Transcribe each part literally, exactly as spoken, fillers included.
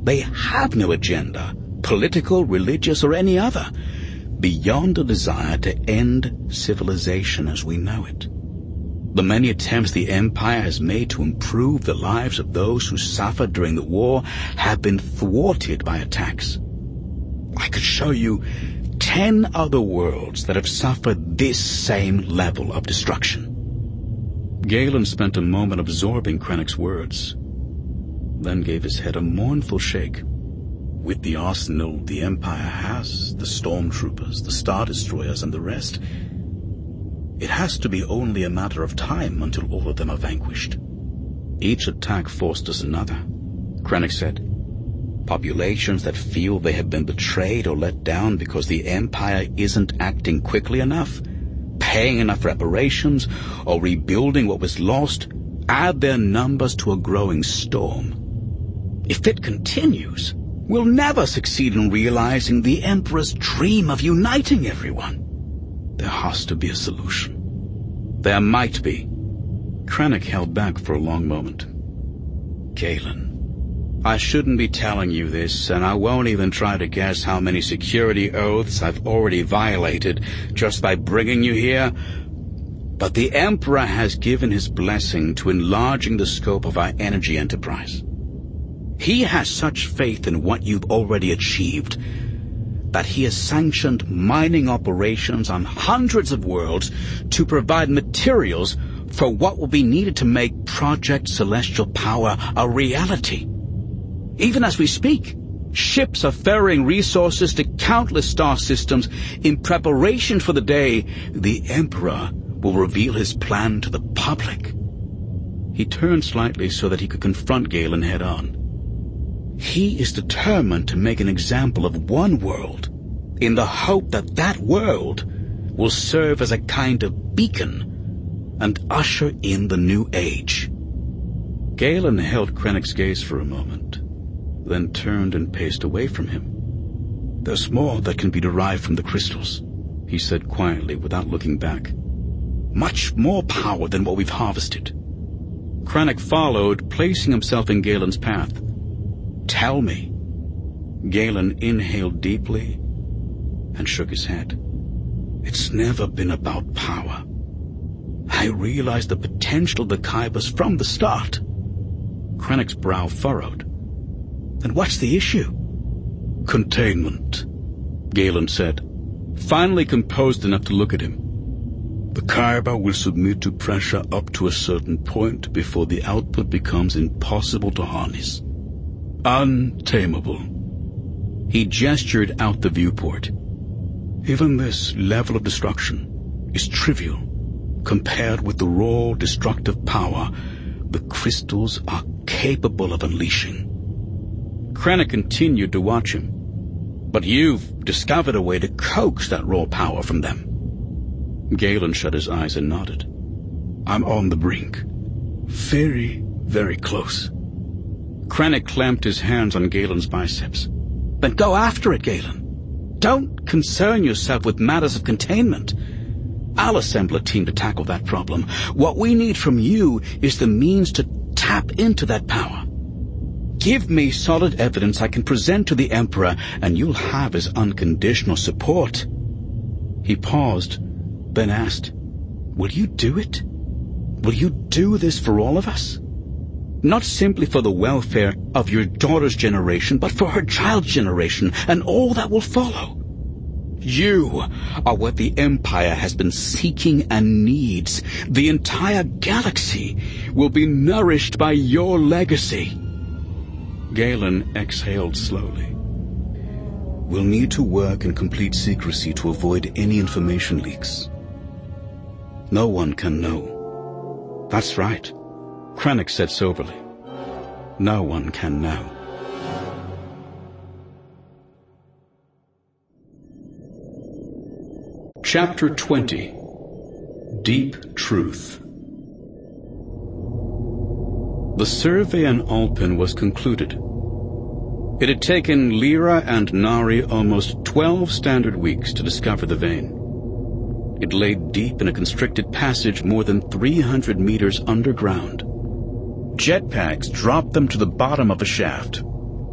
They have no agenda, political, religious, or any other, beyond a desire to end civilization as we know it. The many attempts the Empire has made to improve the lives of those who suffered during the war have been thwarted by attacks. I could show you ten other worlds that have suffered this same level of destruction. Galen spent a moment absorbing Krennic's words, then gave his head a mournful shake. With the arsenal the Empire has, the stormtroopers, the Star Destroyers, and the rest, it has to be only a matter of time until all of them are vanquished. Each attack forced us another, Krennic said. Populations that feel they have been betrayed or let down because the Empire isn't acting quickly enough, paying enough reparations, or rebuilding what was lost, add their numbers to a growing storm. If it continues, we'll never succeed in realizing the Emperor's dream of uniting everyone. There has to be a solution. There might be. Krennic held back for a long moment. Galen, I shouldn't be telling you this, and I won't even try to guess how many security oaths I've already violated just by bringing you here, but the Emperor has given his blessing to enlarging the scope of our energy enterprise. He has such faith in what you've already achieved that he has sanctioned mining operations on hundreds of worlds to provide materials for what will be needed to make Project Celestial Power a reality. Even as we speak, ships are ferrying resources to countless star systems in preparation for the day the Emperor will reveal his plan to the public. He turned slightly so that he could confront Galen head-on. He is determined to make an example of one world in the hope that that world will serve as a kind of beacon and usher in the new age. Galen held Krennic's gaze for a moment, then turned and paced away from him. There's more that can be derived from the crystals, he said quietly without looking back. Much more power than what we've harvested. Krennic followed, placing himself in Galen's path. Tell me. Galen inhaled deeply and shook his head. It's never been about power. I realized the potential of the Kybers from the start. Krennic's brow furrowed. Then what's the issue? Containment, Galen said, finally composed enough to look at him. The Kyber will submit to pressure up to a certain point before the output becomes impossible to harness. Untamable. He gestured out the viewport. Even this level of destruction is trivial compared with the raw destructive power the crystals are capable of unleashing. Krennic continued to watch him. But you've discovered a way to coax that raw power from them. Galen shut his eyes and nodded. I'm on the brink. Very, very close. Krennic clamped his hands on Galen's biceps. Then go after it, Galen. Don't concern yourself with matters of containment. I'll assemble a team to tackle that problem. What we need from you is the means to tap into that power. Give me solid evidence I can present to the Emperor, and you'll have his unconditional support. He paused, then asked, Will you do it? Will you do this for all of us? Not simply for the welfare of your daughter's generation, but for her child's generation and all that will follow. You are what the Empire has been seeking and needs. The entire galaxy will be nourished by your legacy. Galen exhaled slowly. We'll need to work in complete secrecy to avoid any information leaks. No one can know. That's right, Krennic said soberly. No one can know. Chapter twenty. Deep Truth. The survey on Alpin was concluded. It had taken Lyra and Nari almost twelve standard weeks to discover the vein. It lay deep in a constricted passage more than three hundred meters underground. Jetpacks dropped them to the bottom of the shaft.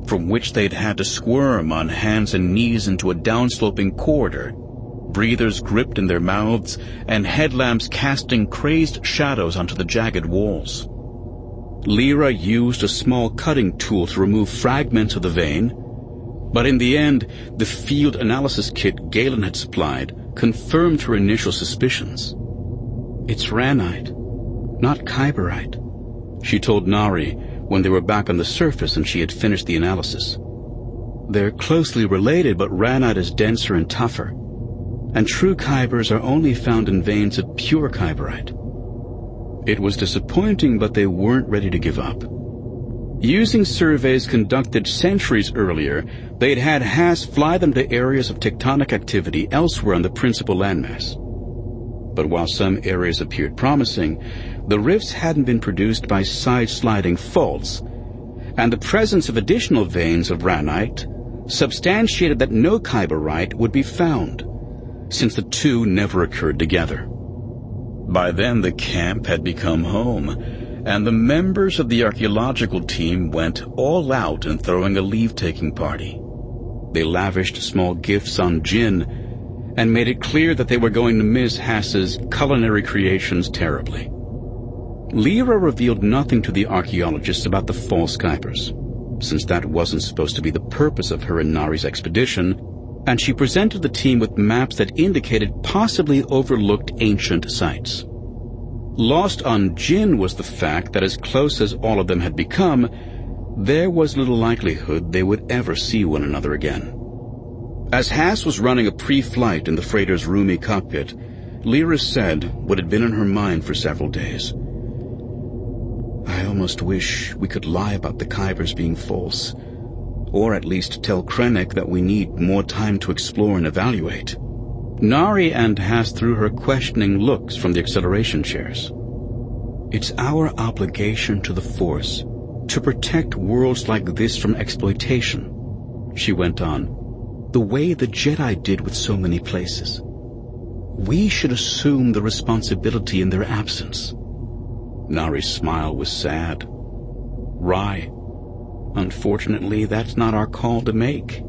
from which they'd had to squirm on hands and knees into a downsloping corridor, breathers gripped in their mouths and headlamps casting crazed shadows onto the jagged walls. Lyra used a small cutting tool to remove fragments of the vein, but in the end, the field analysis kit Galen had supplied confirmed her initial suspicions. "It's ranite, not kyberite," she told Nari when they were back on the surface and she had finished the analysis. "They're closely related, but ranite is denser and tougher, and true kybers are only found in veins of pure kyberite." It was disappointing, but they weren't ready to give up. Using surveys conducted centuries earlier, they'd had Haas fly them to areas of tectonic activity elsewhere on the principal landmass. But while some areas appeared promising, the rifts hadn't been produced by side-sliding faults, and the presence of additional veins of ranite substantiated that no kyberite would be found, since the two never occurred together. By then the camp had become home, and the members of the archaeological team went all out in throwing a leave-taking party. They lavished small gifts on Jin and made it clear that they were going to miss Haas's culinary creations terribly. Lyra revealed nothing to the archaeologists about the false kybers, since that wasn't supposed to be the purpose of her and Nari's expedition, and she presented the team with maps that indicated possibly overlooked ancient sites. Lost on Jin was the fact that as close as all of them had become, there was little likelihood they would ever see one another again. As Haas was running a pre-flight in the freighter's roomy cockpit, Lyra said what had been in her mind for several days. "I almost wish we could lie about the kybers being false, or at least tell Krennic that we need more time to explore and evaluate." Nari and Haas threw her questioning looks from the acceleration chairs. "It's our obligation to the Force to protect worlds like this from exploitation," she went on, "the way the Jedi did with so many places. We should assume the responsibility in their absence." Nari's smile was sad. "Wry. Unfortunately, that's not our call to make."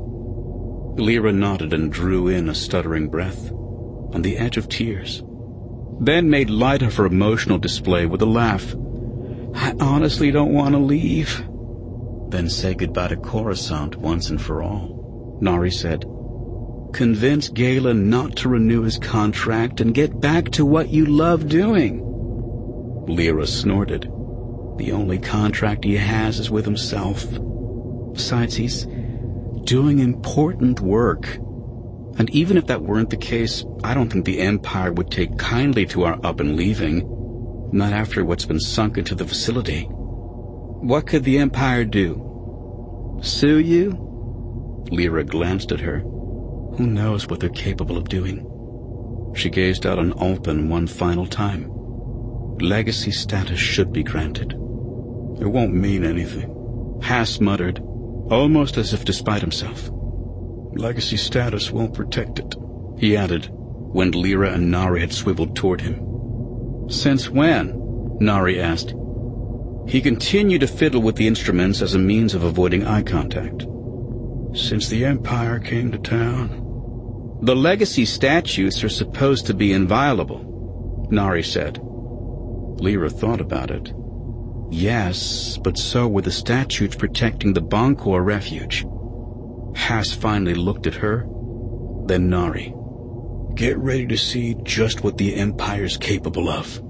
Lyra nodded and drew in a stuttering breath, on the edge of tears, then made light of her emotional display with a laugh. "I honestly don't want to leave." "Then say goodbye to Coruscant once and for all," Nari said. "Convince Galen not to renew his contract and get back to what you love doing." Lyra snorted. "The only contract he has is with himself. Besides, he's doing important work. And even if that weren't the case, I don't think the Empire would take kindly to our up and leaving, not after what's been sunk into the facility." "What could the Empire do? Sue you?" Lyra glanced at her. "Who knows what they're capable of doing?" She gazed out on Alphen one final time. "Legacy status should be granted." "It won't mean anything," Haas muttered, almost as if despite himself. "Legacy status won't protect it," he added, when Lyra and Nari had swiveled toward him. "Since when?" Nari asked. He continued to fiddle with the instruments as a means of avoiding eye contact. "Since the Empire came to town." "The legacy statutes are supposed to be inviolable," Nari said. Lyra thought about it. Yes, but so were the statutes protecting the Bonkor refuge. Haas finally looked at her, then Nari. "Get ready to see just what the Empire's capable of."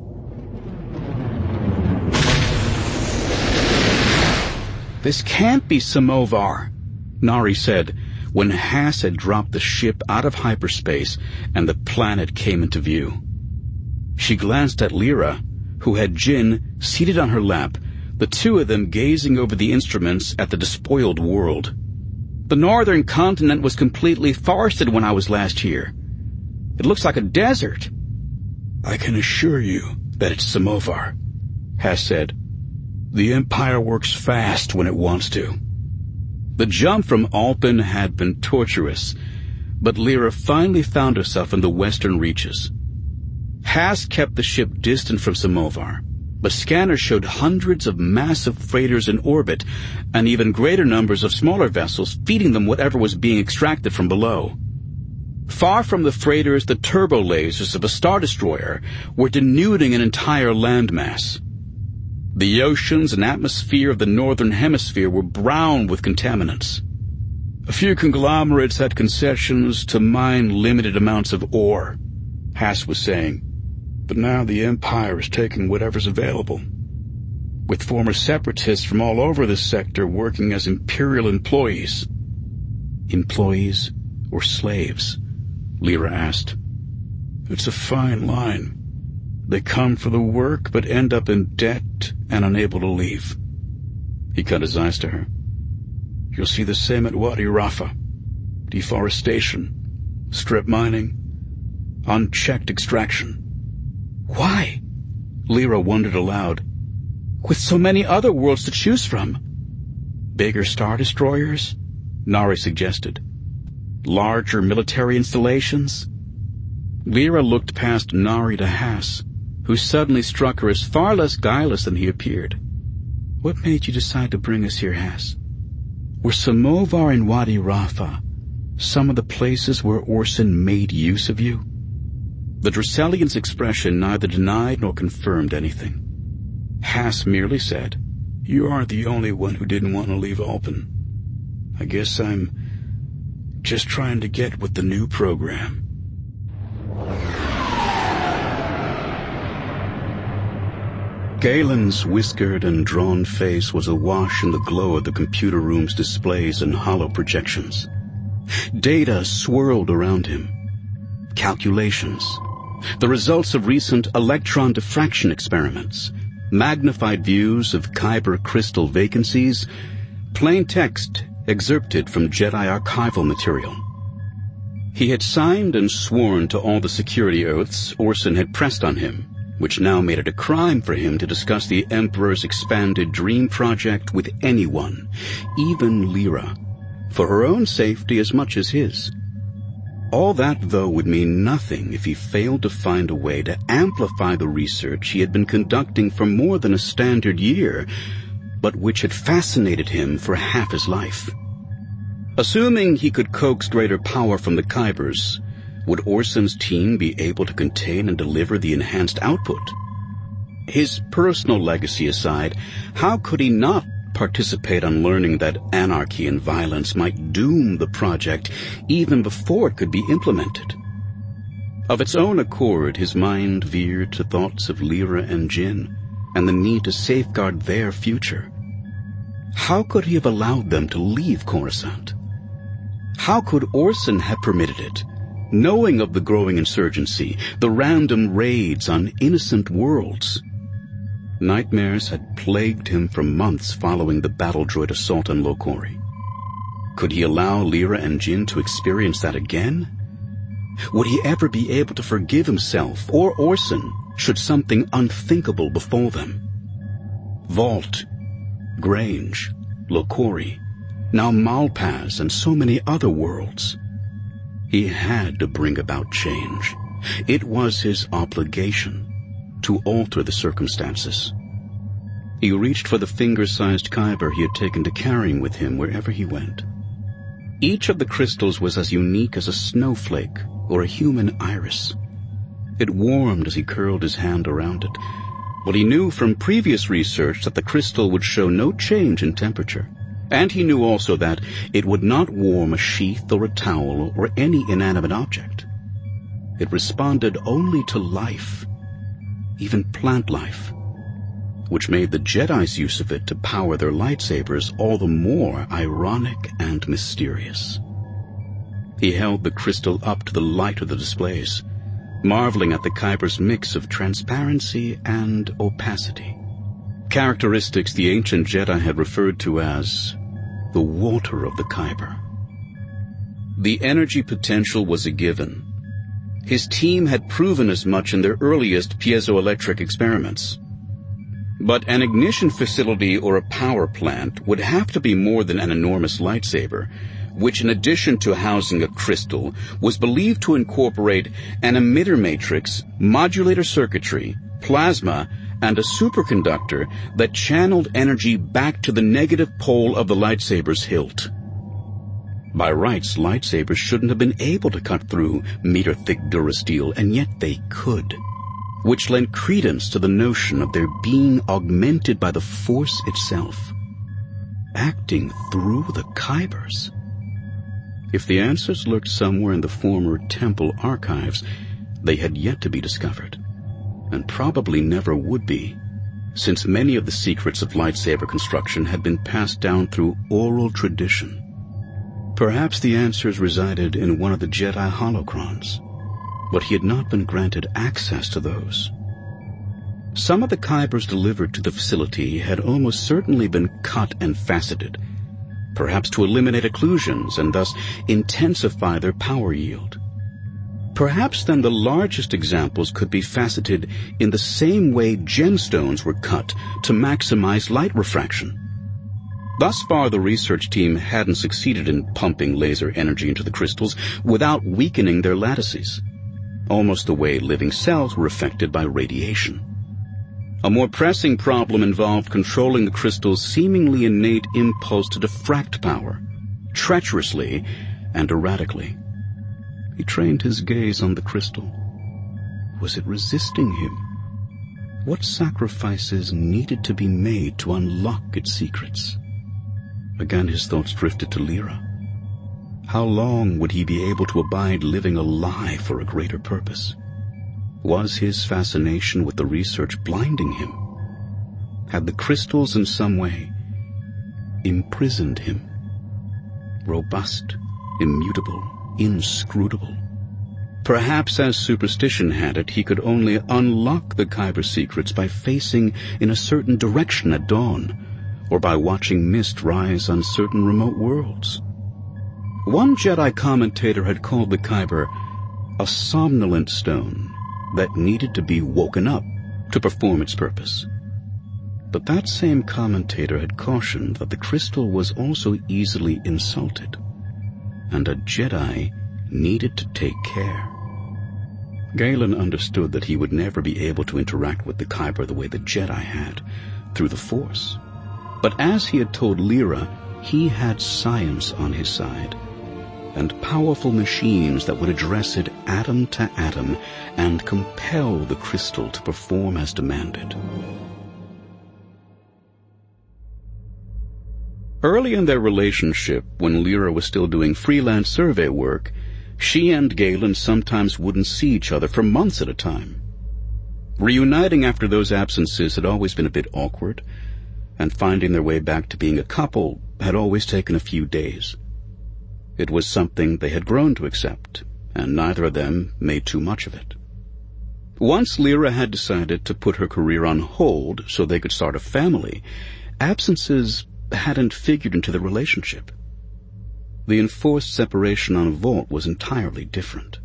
"This can't be Samovar," Nari said, when Haas had dropped the ship out of hyperspace and the planet came into view. She glanced at Lyra, who had Jin seated on her lap, the two of them gazing over the instruments at the despoiled world. "The northern continent was completely forested when I was last here. It looks like a desert." "I can assure you that it's Samovar," Haas said. "The Empire works fast when it wants to." The jump from Alphen had been tortuous, but Lyra finally found herself in the western reaches. Haas kept the ship distant from Samovar, but scanners showed hundreds of massive freighters in orbit and even greater numbers of smaller vessels feeding them whatever was being extracted from below. Far from the freighters, the turbo lasers of a Star Destroyer were denuding an entire landmass. The oceans and atmosphere of the northern hemisphere were brown with contaminants. A few conglomerates had concessions to mine limited amounts of ore, Haas was saying, but now the Empire is taking whatever's available, with former separatists from all over this sector working as Imperial employees. Employees or slaves? Lyra asked. It's a fine line. They come for the work but end up in debt and unable to leave. He cut his eyes to her. You'll see the same at Wadi Rafa. Deforestation, strip mining, unchecked extraction. Why? Lyra wondered aloud. With so many other worlds to choose from. Bigger Star Destroyers? Nari suggested. Larger military installations? Lyra looked past Nari to Haas, who suddenly struck her as far less guileless than he appeared. What made you decide to bring us here, Haas? Were Samovar and Wadi Rafa some of the places where Orson made use of you? The Druselian's expression neither denied nor confirmed anything. Haas merely said, You aren't the only one who didn't want to leave Alphen. I guess I'm just trying to get with the new program. Galen's whiskered and drawn face was awash in the glow of the computer room's displays and hollow projections. Data swirled around him. Calculations. The results of recent electron diffraction experiments. Magnified views of Kyber crystal vacancies. Plain text excerpted from Jedi archival material. He had signed and sworn to all the security oaths Orson had pressed on him, which now made it a crime for him to discuss the Emperor's expanded dream project with anyone, even Lyra, for her own safety as much as his. All that, though, would mean nothing if he failed to find a way to amplify the research he had been conducting for more than a standard year, but which had fascinated him for half his life. Assuming he could coax greater power from the Kybers, would Orson's team be able to contain and deliver the enhanced output? His personal legacy aside, how could he not participate on learning that anarchy and violence might doom the project even before it could be implemented? Of its own accord, his mind veered to thoughts of Lyra and Jin and the need to safeguard their future. How could he have allowed them to leave Coruscant? How could Orson have permitted it, knowing of the growing insurgency, the random raids on innocent worlds? Nightmares had plagued him for months following the battle droid assault on Lokori. Could he allow Lyra and Jin to experience that again? Would he ever be able to forgive himself or Orson should something unthinkable befall them? Vault, Grange, Lokori, now Malpaz and so many other worlds. He had to bring about change. It was his obligation to alter the circumstances. He reached for the finger-sized Kyber he had taken to carrying with him wherever he went. Each of the crystals was as unique as a snowflake or a human iris. It warmed as he curled his hand around it, but he knew from previous research that the crystal would show no change in temperature. And he knew also that it would not warm a sheath or a towel or any inanimate object. It responded only to life, even plant life, which made the Jedi's use of it to power their lightsabers all the more ironic and mysterious. He held the crystal up to the light of the displays, marveling at the Kyber's mix of transparency and opacity, characteristics the ancient Jedi had referred to as the water of the Kyber. The energy potential was a given. His team had proven as much in their earliest piezoelectric experiments. But an ignition facility or a power plant would have to be more than an enormous lightsaber, which in addition to housing a crystal, was believed to incorporate an emitter matrix, modulator circuitry, plasma, and a superconductor that channeled energy back to the negative pole of the lightsaber's hilt. By rights, lightsabers shouldn't have been able to cut through meter-thick durasteel, and yet they could, which lent credence to the notion of their being augmented by the Force itself, acting through the Kybers. If the answers lurked somewhere in the former temple archives, they had yet to be discovered, and probably never would be, since many of the secrets of lightsaber construction had been passed down through oral tradition. Perhaps the answers resided in one of the Jedi holocrons, but he had not been granted access to those. Some of the Kybers delivered to the facility had almost certainly been cut and faceted, perhaps to eliminate occlusions and thus intensify their power yield. Perhaps then the largest examples could be faceted in the same way gemstones were cut to maximize light refraction. Thus far, the research team hadn't succeeded in pumping laser energy into the crystals without weakening their lattices, almost the way living cells were affected by radiation. A more pressing problem involved controlling the crystal's seemingly innate impulse to diffract power, treacherously and erratically. He trained his gaze on the crystal. Was it resisting him? What sacrifices needed to be made to unlock its secrets? Again his thoughts drifted to Lyra. How long would he be able to abide living a lie for a greater purpose? Was his fascination with the research blinding him? Had the crystals in some way imprisoned him? Robust, immutable, inscrutable. Perhaps, as superstition had it, he could only unlock the Kyber secrets by facing in a certain direction at dawn, or by watching mist rise on certain remote worlds. One Jedi commentator had called the Kyber a somnolent stone that needed to be woken up to perform its purpose. But that same commentator had cautioned that the crystal was also easily insulted, and a Jedi needed to take care. Galen understood that he would never be able to interact with the Kyber the way the Jedi had, through the Force. But as he had told Lyra, he had science on his side, and powerful machines that would address it atom to atom and compel the crystal to perform as demanded. Early in their relationship, when Lyra was still doing freelance survey work, she and Galen sometimes wouldn't see each other for months at a time. Reuniting after those absences had always been a bit awkward, and finding their way back to being a couple had always taken a few days. It was something they had grown to accept, and neither of them made too much of it. Once Lyra had decided to put her career on hold so they could start a family, absences hadn't figured into the relationship. The enforced separation on Volt was entirely different.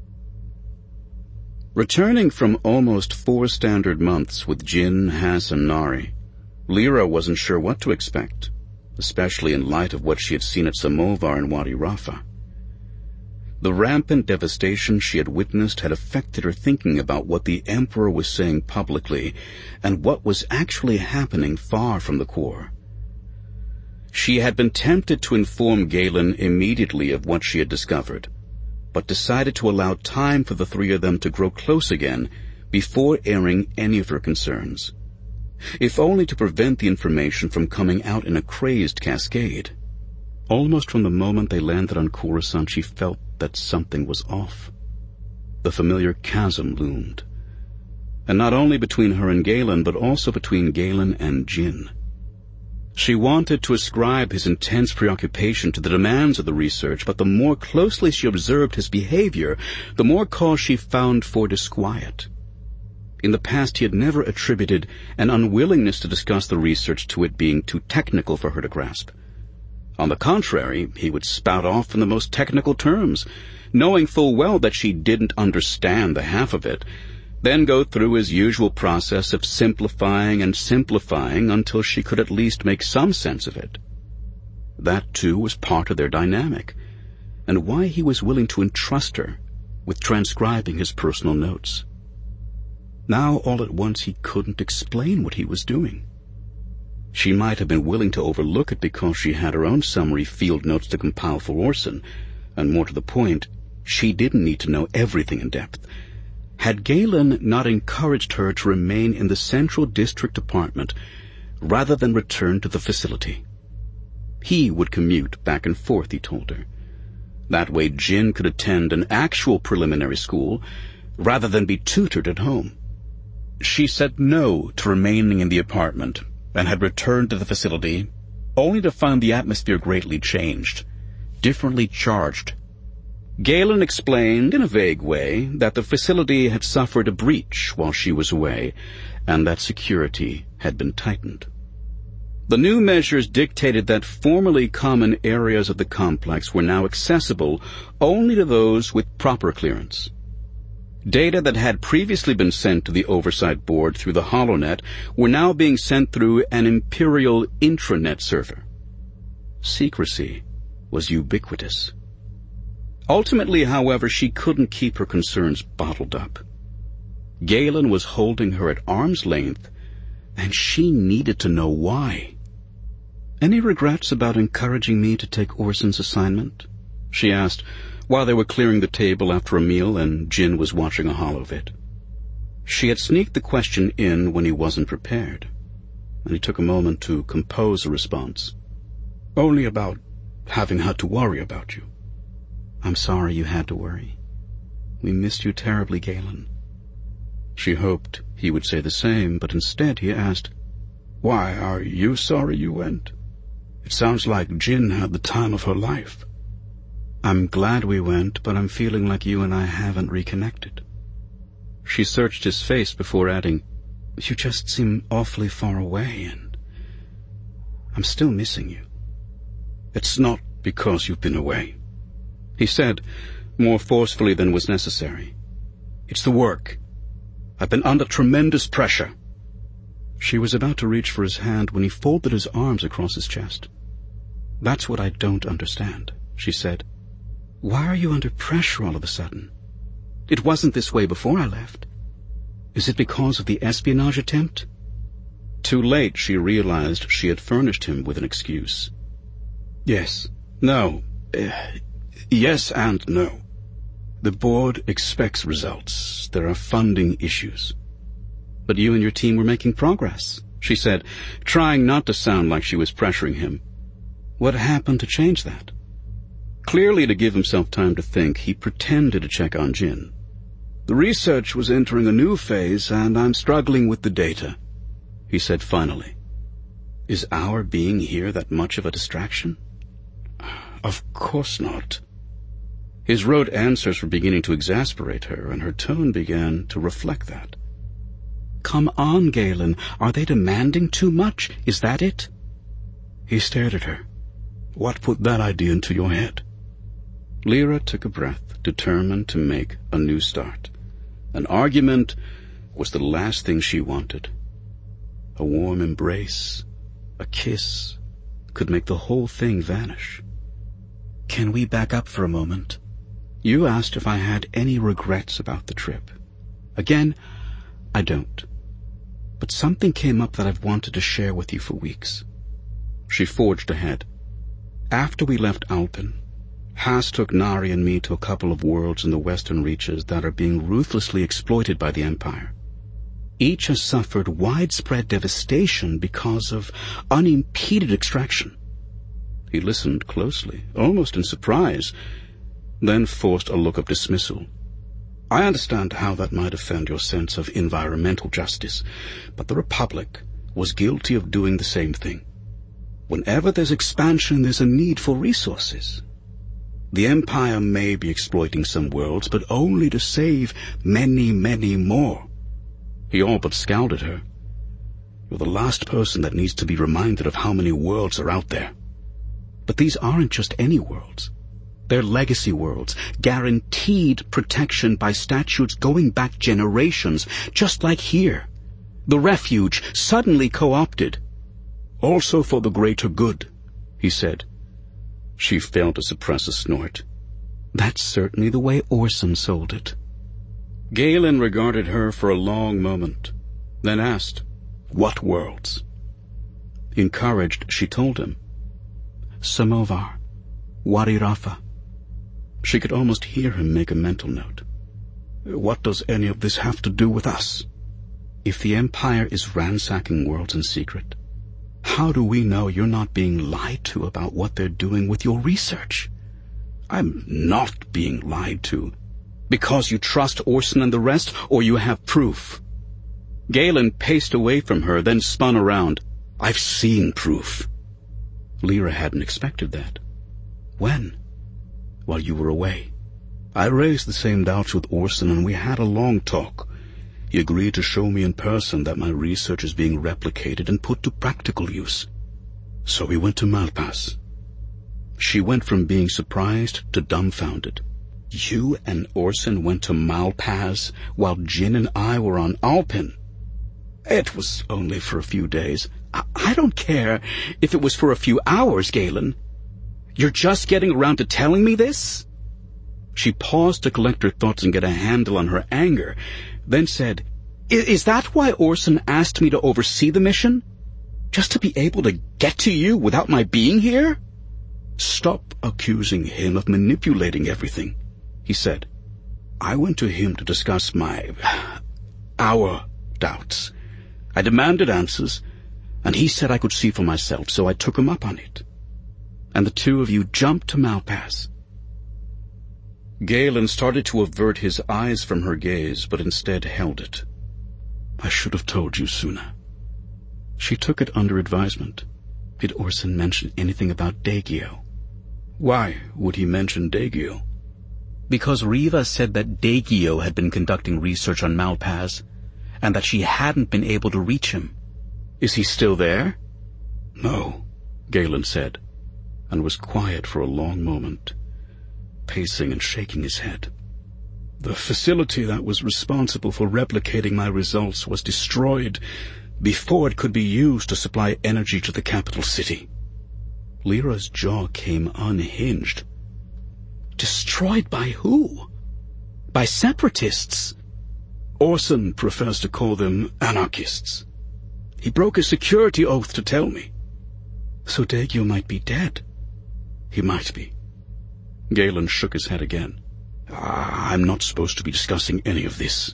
Returning from almost four standard months with Jin, Has, and Nari, Lyra wasn't sure what to expect, especially in light of what she had seen at Samovar and Wadi Rafa. The rampant devastation she had witnessed had affected her thinking about what the Emperor was saying publicly and what was actually happening far from the core. She had been tempted to inform Galen immediately of what she had discovered, but decided to allow time for the three of them to grow close again before airing any of her concerns, if only to prevent the information from coming out in a crazed cascade. Almost from the moment they landed on Coruscant, she felt that something was off. The familiar chasm loomed, and not only between her and Galen, but also between Galen and Jin. She wanted to ascribe his intense preoccupation to the demands of the research, but the more closely she observed his behavior, the more cause she found for disquiet. In the past, he had never attributed an unwillingness to discuss the research to it being too technical for her to grasp. On the contrary, he would spout off in the most technical terms, knowing full well that she didn't understand the half of it, then go through his usual process of simplifying and simplifying until she could at least make some sense of it. That, too, was part of their dynamic, and why he was willing to entrust her with transcribing his personal notes. Now all at once he couldn't explain what he was doing. She might have been willing to overlook it because she had her own summary field notes to compile for Orson, and more to the point, she didn't need to know everything in depth. Had Galen not encouraged her to remain in the Central District Department rather than return to the facility? He would commute back and forth, he told her. That way Jin could attend an actual preliminary school rather than be tutored at home. She said no to remaining in the apartment and had returned to the facility, only to find the atmosphere greatly changed, differently charged. Galen explained in a vague way that the facility had suffered a breach while she was away, and that security had been tightened. The new measures dictated that formerly common areas of the complex were now accessible only to those with proper clearance. Data that had previously been sent to the Oversight Board through the HoloNet were now being sent through an Imperial intranet server. Secrecy was ubiquitous. Ultimately, however, she couldn't keep her concerns bottled up. Galen was holding her at arm's length, and she needed to know why. "Any regrets about encouraging me to take Orson's assignment?" she asked, while they were clearing the table after a meal and Jin was watching a holovid. She had sneaked the question in when he wasn't prepared, and he took a moment to compose a response. "Only about having had to worry about you." "I'm sorry you had to worry. We missed you terribly, Galen." She hoped he would say the same, but instead he asked, "Why are you sorry you went? It sounds like Jin had the time of her life." "I'm glad we went, but I'm feeling like you and I haven't reconnected." She searched his face before adding, "You just seem awfully far away, and I'm still missing you." "It's not because you've been away," he said, more forcefully than was necessary. "It's the work. I've been under tremendous pressure." She was about to reach for his hand when he folded his arms across his chest. "That's what I don't understand," she said. "Why are you under pressure all of a sudden? It wasn't this way before I left. Is it because of the espionage attempt?" Too late she realized she had furnished him with an excuse. "Yes. No. Uh, yes and no. The board expects results. There are funding issues." "But you and your team were making progress," she said, trying not to sound like she was pressuring him. "What happened to change that?" Clearly, to give himself time to think, he pretended to check on Jin. "The research was entering a new phase, and I'm struggling with the data," he said finally. "Is our being here that much of a distraction?" "Of course not." His rote answers were beginning to exasperate her, and her tone began to reflect that. "Come on, Galen. Are they demanding too much? Is that it?" He stared at her. "What put that idea into your head?" Lyra took a breath, determined to make a new start. An argument was the last thing she wanted. A warm embrace, a kiss, could make the whole thing vanish. "Can we back up for a moment? You asked if I had any regrets about the trip. Again, I don't. But something came up that I've wanted to share with you for weeks." She forged ahead. "After we left Alpin, Haas took Nari and me to a couple of worlds in the western reaches that are being ruthlessly exploited by the Empire. Each has suffered widespread devastation because of unimpeded extraction." He listened closely, almost in surprise, then forced a look of dismissal. "I understand how that might offend your sense of environmental justice, but the Republic was guilty of doing the same thing. Whenever there's expansion, there's a need for resources. The Empire may be exploiting some worlds, but only to save many, many more." He all but scowled at her. "You're the last person that needs to be reminded of how many worlds are out there." "But these aren't just any worlds. They're legacy worlds, guaranteed protection by statutes going back generations, just like here. The refuge suddenly co-opted." "Also for the greater good," he said. She failed to suppress a snort. "That's certainly the way Orson sold it." Galen regarded her for a long moment, then asked, "What worlds?" Encouraged, she told him, "Samovar, Wadi Rafa." She could almost hear him make a mental note. "What does any of this have to do with us?" "If the Empire is ransacking worlds in secret, how do we know you're not being lied to about what they're doing with your research?" "I'm not being lied to. Because you trust Orson and the rest, or you have proof?" Galen paced away from her, then spun around. "I've seen proof." Lyra hadn't expected that. "When?" "While you were away. I raised the same doubts with Orson, and we had a long talk. He agreed to show me in person that my research is being replicated and put to practical use. So we went to Malpass." She went from being surprised to dumbfounded. "You and Orson went to Malpass while Jin and I were on Alpin?" "It was only for a few days." I, I don't care if it was for a few hours, Galen. You're just getting around to telling me this?" She paused to collect her thoughts and get a handle on her anger, then said, Is that why Orson asked me to oversee the mission? Just to be able to get to you without my being here?" "Stop accusing him of manipulating everything," he said. "I went to him to discuss my... our doubts. I demanded answers, and he said I could see for myself, so I took him up on it. And the two of you jumped to Malpass." Galen started to avert his eyes from her gaze, but instead held it. "I should have told you sooner." She took it under advisement. Did Orson mention anything about Dagio? Why would he mention Dagio? Because Riva said that Dagio had been conducting research on Malpass, and that she hadn't been able to reach him. "Is he still there?" "No," Galen said, and was quiet for a long moment, pacing and shaking his head. "The facility that was responsible for replicating my results was destroyed before it could be used to supply energy to the capital city." Lyra's jaw came unhinged. "Destroyed by who? By separatists?" "Orson prefers to call them anarchists. He broke a security oath to tell me." "So Dagio might be dead." "He might be." Galen shook his head again. "I'm not supposed to be discussing any of this."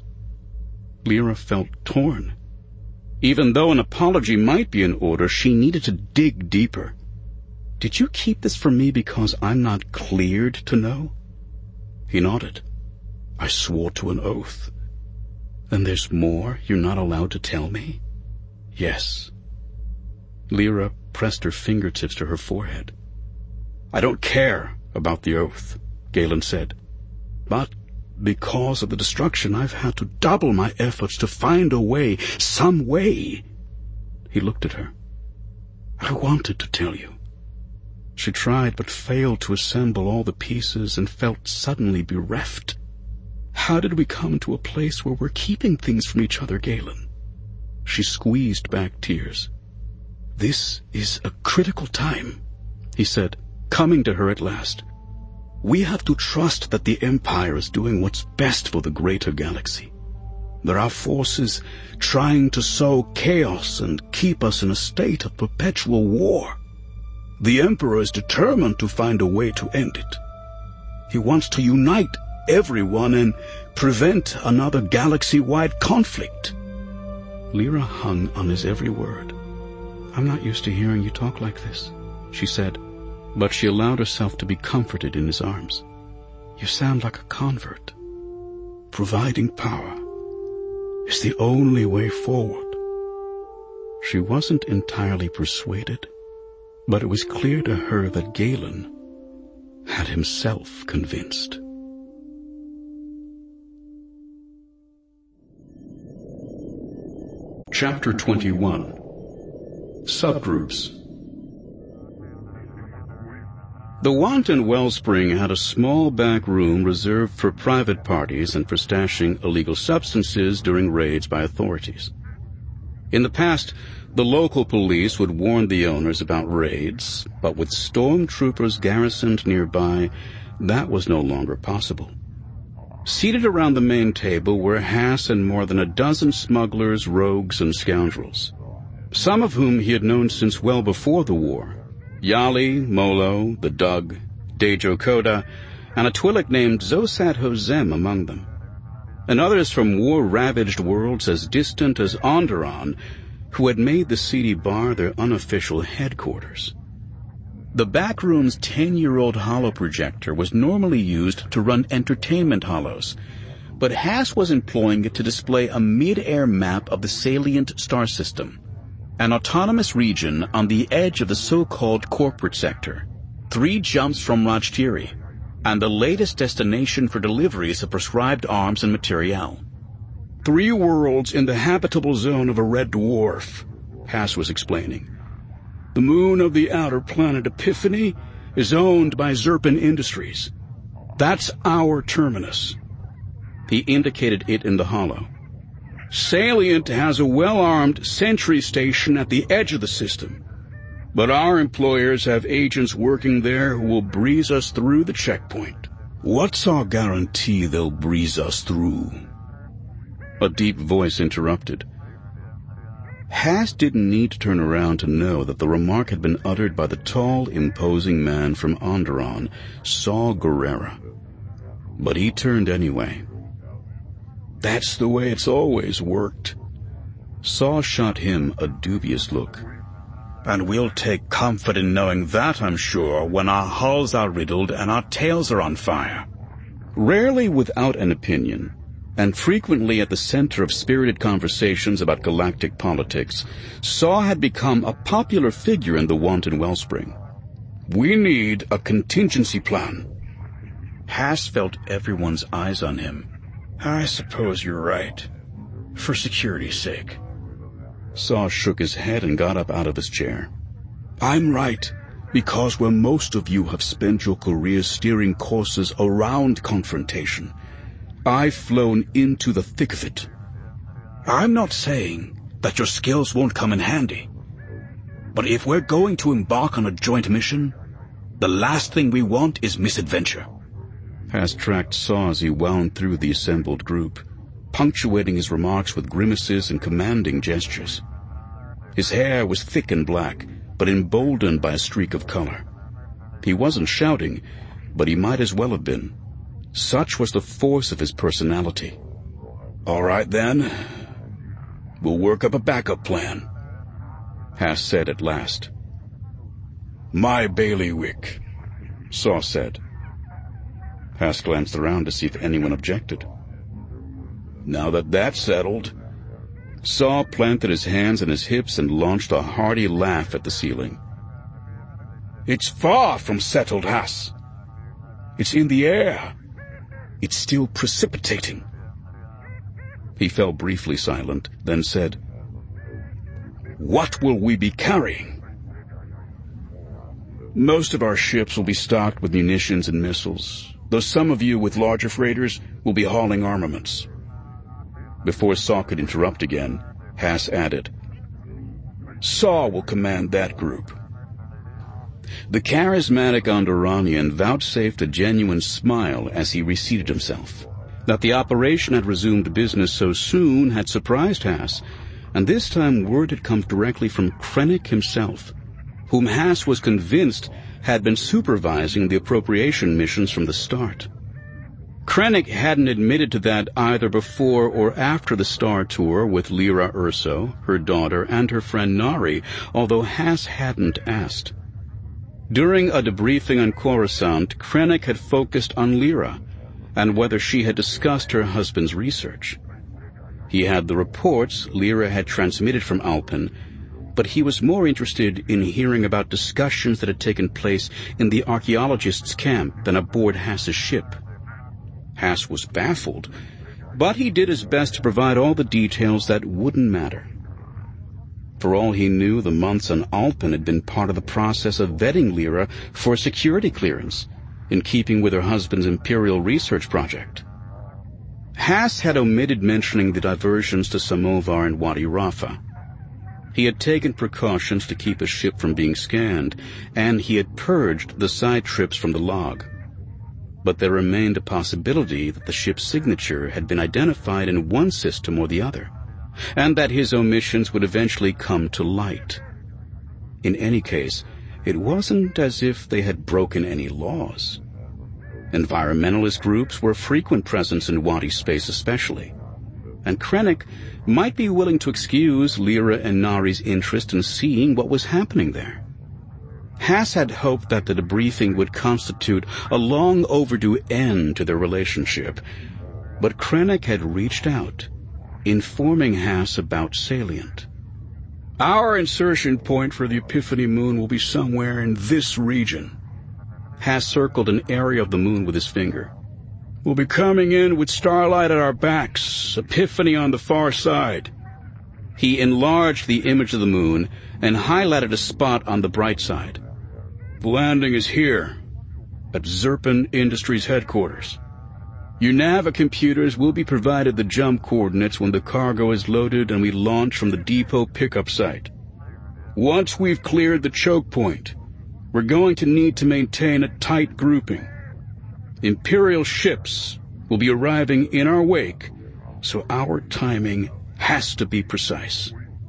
Lyra felt torn. Even though an apology might be in order, she needed to dig deeper. "Did you keep this from me because I'm not cleared to know?" He nodded. "I swore to an oath." "Then there's more you're not allowed to tell me?" "Yes." Lyra pressed her fingertips to her forehead. "I don't care about the oath," Galen said. "But because of the destruction, I've had to double my efforts to find a way, some way." He looked at her. "I wanted to tell you." She tried but failed to assemble all the pieces and felt suddenly bereft. "How did we come to a place where we're keeping things from each other, Galen?" She squeezed back tears. "This is a critical time," he said, coming to her at last. "We have to trust that the Empire is doing what's best for the greater galaxy. There are forces trying to sow chaos and keep us in a state of perpetual war. The Emperor is determined to find a way to end it. He wants to unite everyone and prevent another galaxy-wide conflict." Lyra hung on his every word. "I'm not used to hearing you talk like this," she said, but she allowed herself to be comforted in his arms. "You sound like a convert." "Providing power is the only way forward." She wasn't entirely persuaded, but it was clear to her that Galen had himself convinced. Chapter twenty-one. Subgroups. The Wanton Wellspring had a small back room reserved for private parties and for stashing illegal substances during raids by authorities. In the past, the local police would warn the owners about raids, but with stormtroopers garrisoned nearby, that was no longer possible. Seated around the main table were Hass and more than a dozen smugglers, rogues, and scoundrels, some of whom he had known since well before the war. Yali, Molo, the Dug, Dejo Koda, and a Twi'lek named Zosat Hozem among them, and others from war-ravaged worlds as distant as Onderon, who had made the seedy bar their unofficial headquarters. The backroom's ten-year-old holoprojector was normally used to run entertainment holos, but Hass was employing it to display a mid-air map of the salient star system, an autonomous region on the edge of the so-called corporate sector, three jumps from Rajtiri, and the latest destination for deliveries of prescribed arms and materiel. Three worlds in the habitable zone of a red dwarf, Hass was explaining. The moon of the outer planet Epiphany is owned by Zerpan Industries. That's our terminus. He indicated it in the holo. Salient has a well-armed sentry station at the edge of the system, but our employers have agents working there who will breeze us through the checkpoint. What's our guarantee they'll breeze us through? A deep voice interrupted. Hass didn't need to turn around to know that the remark had been uttered by the tall, imposing man from Onderon, Saw Gerrera. But he turned anyway. That's the way it's always worked. Saw shot him a dubious look. And we'll take comfort in knowing that, I'm sure, when our hulls are riddled and our tails are on fire. Rarely without an opinion, and frequently at the center of spirited conversations about galactic politics, Saw had become a popular figure in the Wanton Wellspring. We need a contingency plan. Hass felt everyone's eyes on him. I suppose you're right. For security's sake. Saw shook his head and got up out of his chair. I'm right, because where most of you have spent your careers steering courses around confrontation, I've flown into the thick of it. I'm not saying that your skills won't come in handy, but if we're going to embark on a joint mission, the last thing we want is misadventure. Hass tracked Saw as he wound through the assembled group, punctuating his remarks with grimaces and commanding gestures. His hair was thick and black, but emboldened by a streak of color. He wasn't shouting, but he might as well have been. Such was the force of his personality. All right, then. We'll work up a backup plan, Hass said at last. My bailiwick, Saw said. Hass glanced around to see if anyone objected. Now that that's settled, Saw planted his hands on his hips and launched a hearty laugh at the ceiling. It's far from settled, Hass. It's in the air. It's still precipitating. He fell briefly silent, then said, What will we be carrying? Most of our ships will be stocked with munitions and missiles, though some of you with larger freighters will be hauling armaments. Before Saw could interrupt again, Hass added, Saw will command that group. The charismatic Onderonian vouchsafed a genuine smile as he reseated himself. That the operation had resumed business so soon had surprised Hass, and this time word had come directly from Krennic himself, whom Hass was convinced had been supervising the appropriation missions from the start. Krennic hadn't admitted to that either before or after the Star Tour with Lyra Urso, her daughter, and her friend Nari, although Hass hadn't asked. During a debriefing on Coruscant, Krennic had focused on Lyra and whether she had discussed her husband's research. He had the reports Lyra had transmitted from Alpin, but he was more interested in hearing about discussions that had taken place in the archaeologists' camp than aboard Hass's ship. Hass was baffled, but he did his best to provide all the details that wouldn't matter. For all he knew, the months on Alpin had been part of the process of vetting Lyra for security clearance, in keeping with her husband's Imperial research project. Hass had omitted mentioning the diversions to Samovar and Wadi Rafa. He had taken precautions to keep his ship from being scanned, and he had purged the side trips from the log. but there remained a possibility that the ship's signature had been identified in one system or the other, and that his omissions would eventually come to light. In any case, it wasn't as if they had broken any laws. Environmentalist groups were a frequent presence in Wadi space especially, and Krennic might be willing to excuse Lyra and Nari's interest in seeing what was happening there. Hass had hoped that the debriefing would constitute a long overdue end to their relationship, but Krennic had reached out, informing Hass about Salient. "Our insertion point for the Epiphany moon will be somewhere in this region." Hass circled an area of the moon with his finger. "We'll be coming in with starlight at our backs, Epiphany on the far side." He enlarged the image of the moon and highlighted a spot on the bright side. "The landing is here, at Zerpan Industries headquarters. Your Nava computers will be provided the jump coordinates when the cargo is loaded and we launch from the depot pickup site. Once we've cleared the choke point, we're going to need to maintain a tight grouping. Imperial ships will be arriving in our wake, so our timing has to be precise."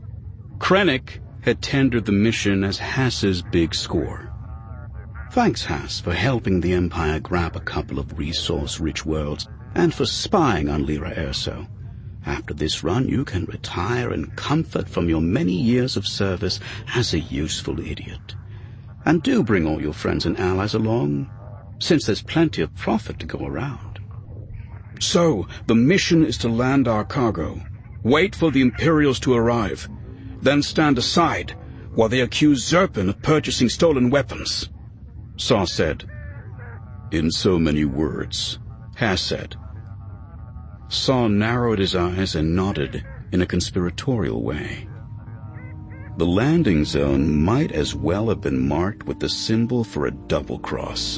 Krennic had tendered the mission as Hass's big score. "Thanks, Hass, for helping the Empire grab a couple of resource-rich worlds and for spying on Lyra Erso. After this run, you can retire in comfort from your many years of service as a useful idiot. And do bring all your friends and allies along, since there's plenty of profit to go around." "So, the mission is to land our cargo, wait for the Imperials to arrive, then stand aside while they accuse Zerpan of purchasing stolen weapons," Saw said. "In so many words," Hass said. Saw narrowed his eyes and nodded in a conspiratorial way. The landing zone might as well have been marked with the symbol for a double cross.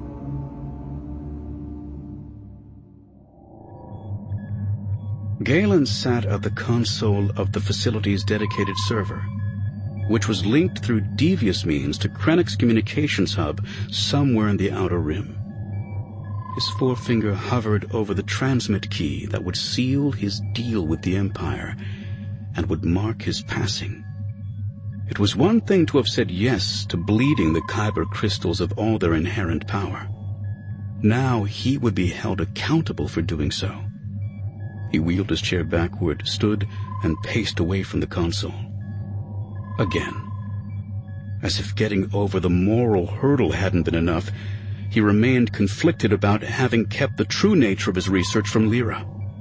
Galen sat at the console of the facility's dedicated server, which was linked through devious means to Krennic's communications hub somewhere in the Outer Rim. His forefinger hovered over the transmit key that would seal his deal with the Empire and would mark his passing. It was one thing to have said yes to bleeding the Kyber crystals of all their inherent power. Now he would be held accountable for doing so. He wheeled his chair backward, stood, and paced away from the console. Again. As if getting over the moral hurdle hadn't been enough, he remained conflicted about having kept the true nature of his research from Lyra.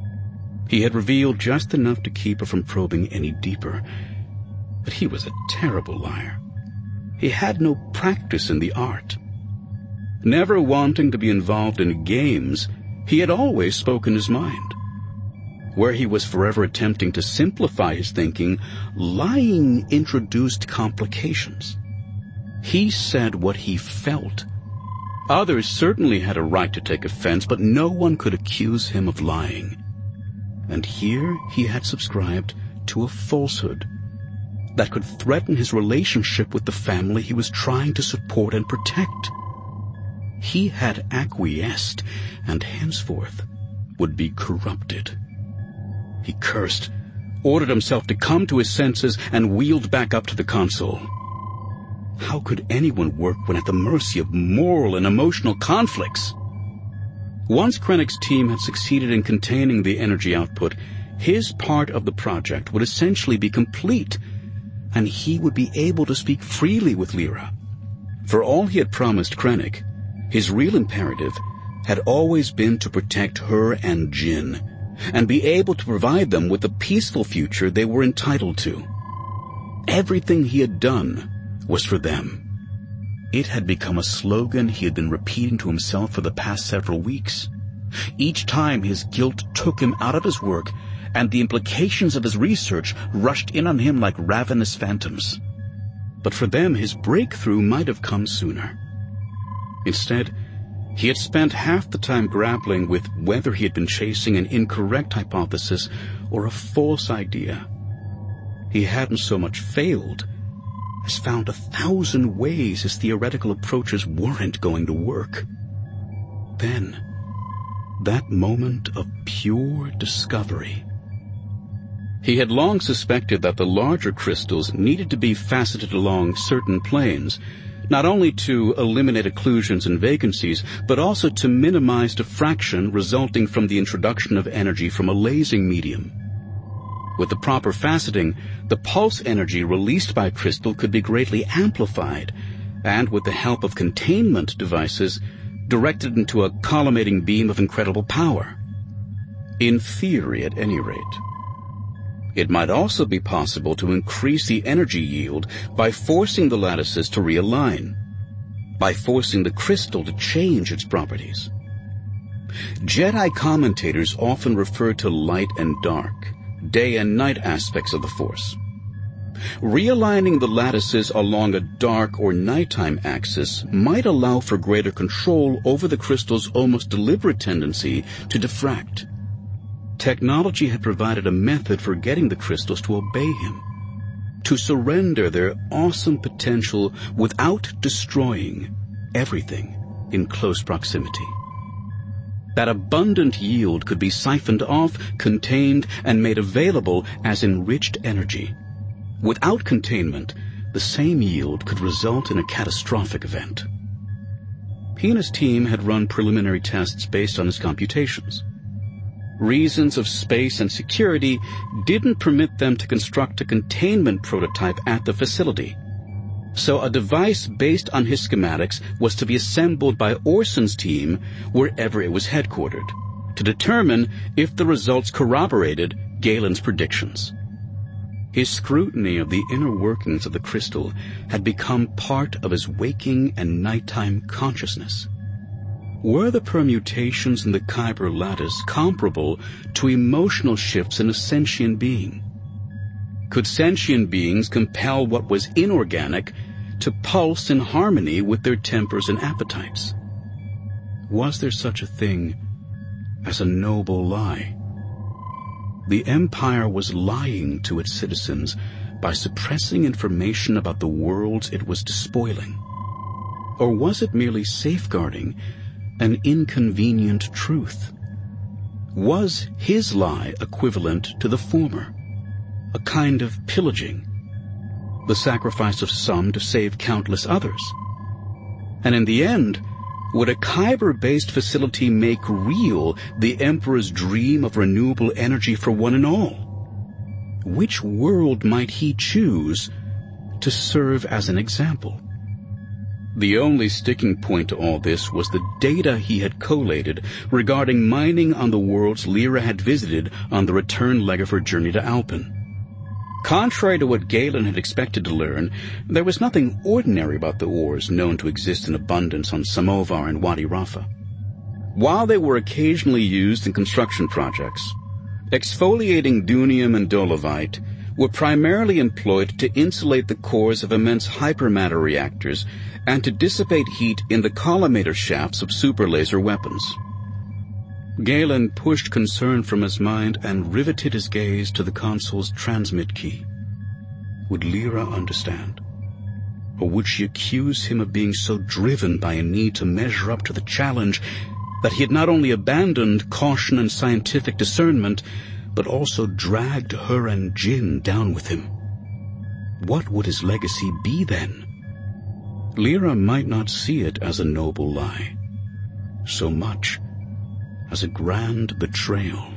He had revealed just enough to keep her from probing any deeper, but he was a terrible liar. He had no practice in the art. Never wanting to be involved in games, he had always spoken his mind. Where he was forever attempting to simplify his thinking, lying introduced complications. He said what he felt. Others certainly had a right to take offense, but no one could accuse him of lying. And here he had subscribed to a falsehood that could threaten his relationship with the family he was trying to support and protect. He had acquiesced, and henceforth would be corrupted. He cursed, ordered himself to come to his senses, and wheeled back up to the console. How could anyone work when at the mercy of moral and emotional conflicts? Once Krennic's team had succeeded in containing the energy output, his part of the project would essentially be complete, and he would be able to speak freely with Lyra. For all he had promised Krennic, his real imperative had always been to protect her and Jyn, and be able to provide them with the peaceful future they were entitled to. Everything he had done was for them. It had become a slogan he had been repeating to himself for the past several weeks. Each time his guilt took him out of his work, and the implications of his research rushed in on him like ravenous phantoms. But for them, his breakthrough might have come sooner. Instead, he had spent half the time grappling with whether he had been chasing an incorrect hypothesis or a false idea. He hadn't so much failed as found a thousand ways his theoretical approaches weren't going to work. then, that moment of pure discovery. He had long suspected that the larger crystals needed to be faceted along certain planes, not only to eliminate occlusions and vacancies, but also to minimize diffraction resulting from the introduction of energy from a lasing medium. With the proper faceting, the pulse energy released by a crystal could be greatly amplified, and with the help of containment devices, directed into a collimating beam of incredible power. In theory, at any rate. It might also be possible to increase the energy yield by forcing the lattices to realign, by forcing the crystal to change its properties. Jedi commentators often refer to light and dark, day and night aspects of the Force. Realigning the lattices along a dark or nighttime axis might allow for greater control over the crystal's almost deliberate tendency to diffract. Technology had provided a method for getting the crystals to obey him, to surrender their awesome potential without destroying everything in close proximity. That abundant yield could be siphoned off, contained, and made available as enriched energy. Without containment, the same yield could result in a catastrophic event. He and his team had run preliminary tests based on his computations. Reasons of space and security didn't permit them to construct a containment prototype at the facility. So a device based on his schematics was to be assembled by Orson's team wherever it was headquartered, to determine if the results corroborated Galen's predictions. His scrutiny of the inner workings of the crystal had become part of his waking and nighttime consciousness. Were the permutations in the Kyber lattice comparable to emotional shifts in a sentient being? Could sentient beings compel what was inorganic to pulse in harmony with their tempers and appetites? Was there such a thing as a noble lie? The Empire was lying to its citizens by suppressing information about the worlds it was despoiling. Or was it merely safeguarding an inconvenient truth? Was his lie equivalent to the former, a kind of pillaging, the sacrifice of some to save countless others? And in the end, would a Kyber-based facility make real the Emperor's dream of renewable energy for one and all? Which world might he choose to serve as an example? The only sticking point to all this was the data he had collated regarding mining on the worlds Lyra had visited on the return leg of her journey to Alphen. Contrary to what Galen had expected to learn, there was nothing ordinary about the ores known to exist in abundance on Samovar and Wadi Rafa. While they were occasionally used in construction projects, exfoliating dunium and dolomite were primarily employed to insulate the cores of immense hypermatter reactors and to dissipate heat in the collimator shafts of superlaser weapons. Galen pushed concern from his mind and riveted his gaze to the console's transmit key. Would Lyra understand? Or would she accuse him of being so driven by a need to measure up to the challenge that he had not only abandoned caution and scientific discernment, but also dragged her and Jin down with him? What would his legacy be then? Lyra might not see it as a noble lie, so much as a grand betrayal.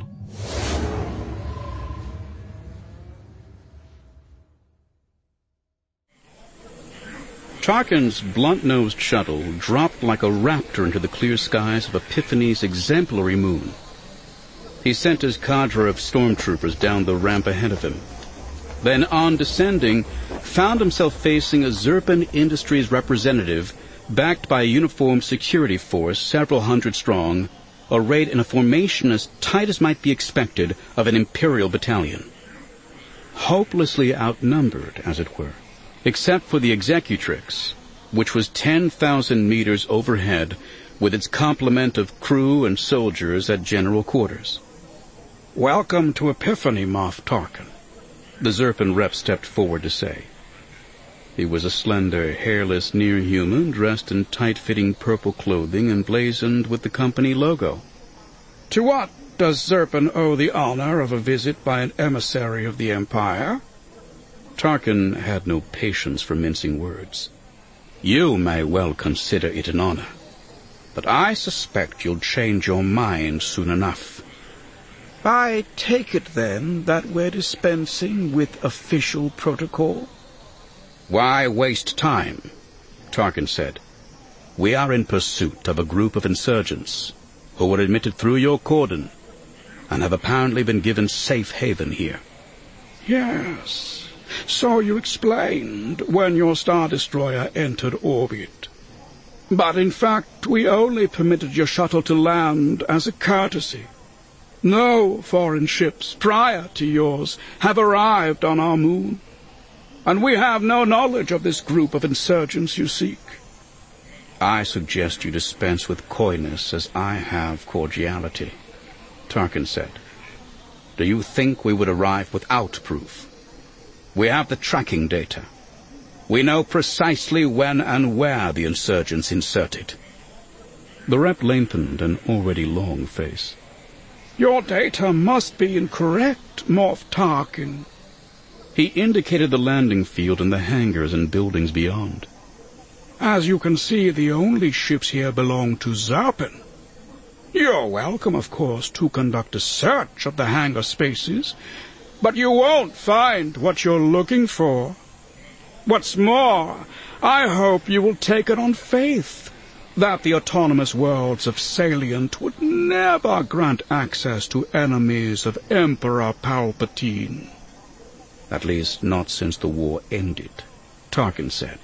Tarkin's blunt-nosed shuttle dropped like a raptor into the clear skies of Epiphany's exemplary moon. He sent his cadre of stormtroopers down the ramp ahead of him. Then, on descending, found himself facing a Zerpan Industries representative backed by a uniformed security force several hundred strong, arrayed in a formation as tight as might be expected of an Imperial battalion. Hopelessly outnumbered, as it were, except for the Executrix, which was ten thousand meters overhead with its complement of crew and soldiers at general quarters. "Welcome to Epiphany, Moff Tarkin," the Zerpan rep stepped forward to say. He was a slender, hairless near-human dressed in tight-fitting purple clothing emblazoned with the company logo. To what does Zerpan owe the honor of a visit by an emissary of the Empire? Tarkin had no patience for mincing words. You may well consider it an honor, but I suspect you'll change your mind soon enough. I take it, then, that we're dispensing with official protocol? Why waste time? Tarkin said. We are in pursuit of a group of insurgents who were admitted through your cordon and have apparently been given safe haven here. Yes, so you explained when your Star Destroyer entered orbit. But in fact, we only permitted your shuttle to land as a courtesy. No foreign ships prior to yours have arrived on our moon, and we have no knowledge of this group of insurgents you seek. I suggest you dispense with coyness as I have cordiality, Tarkin said. Do you think we would arrive without proof? We have the tracking data. We know precisely when and where the insurgents inserted. The rep lengthened an already long face. Your data must be incorrect, Moff Tarkin. He indicated the landing field and the hangars and buildings beyond. As you can see, the only ships here belong to Zerpan. You're welcome, of course, to conduct a search of the hangar spaces, but you won't find what you're looking for. What's more, I hope you will take it on faith that the autonomous worlds of Salient would never grant access to enemies of Emperor Palpatine. At least not since the war ended, Tarkin said.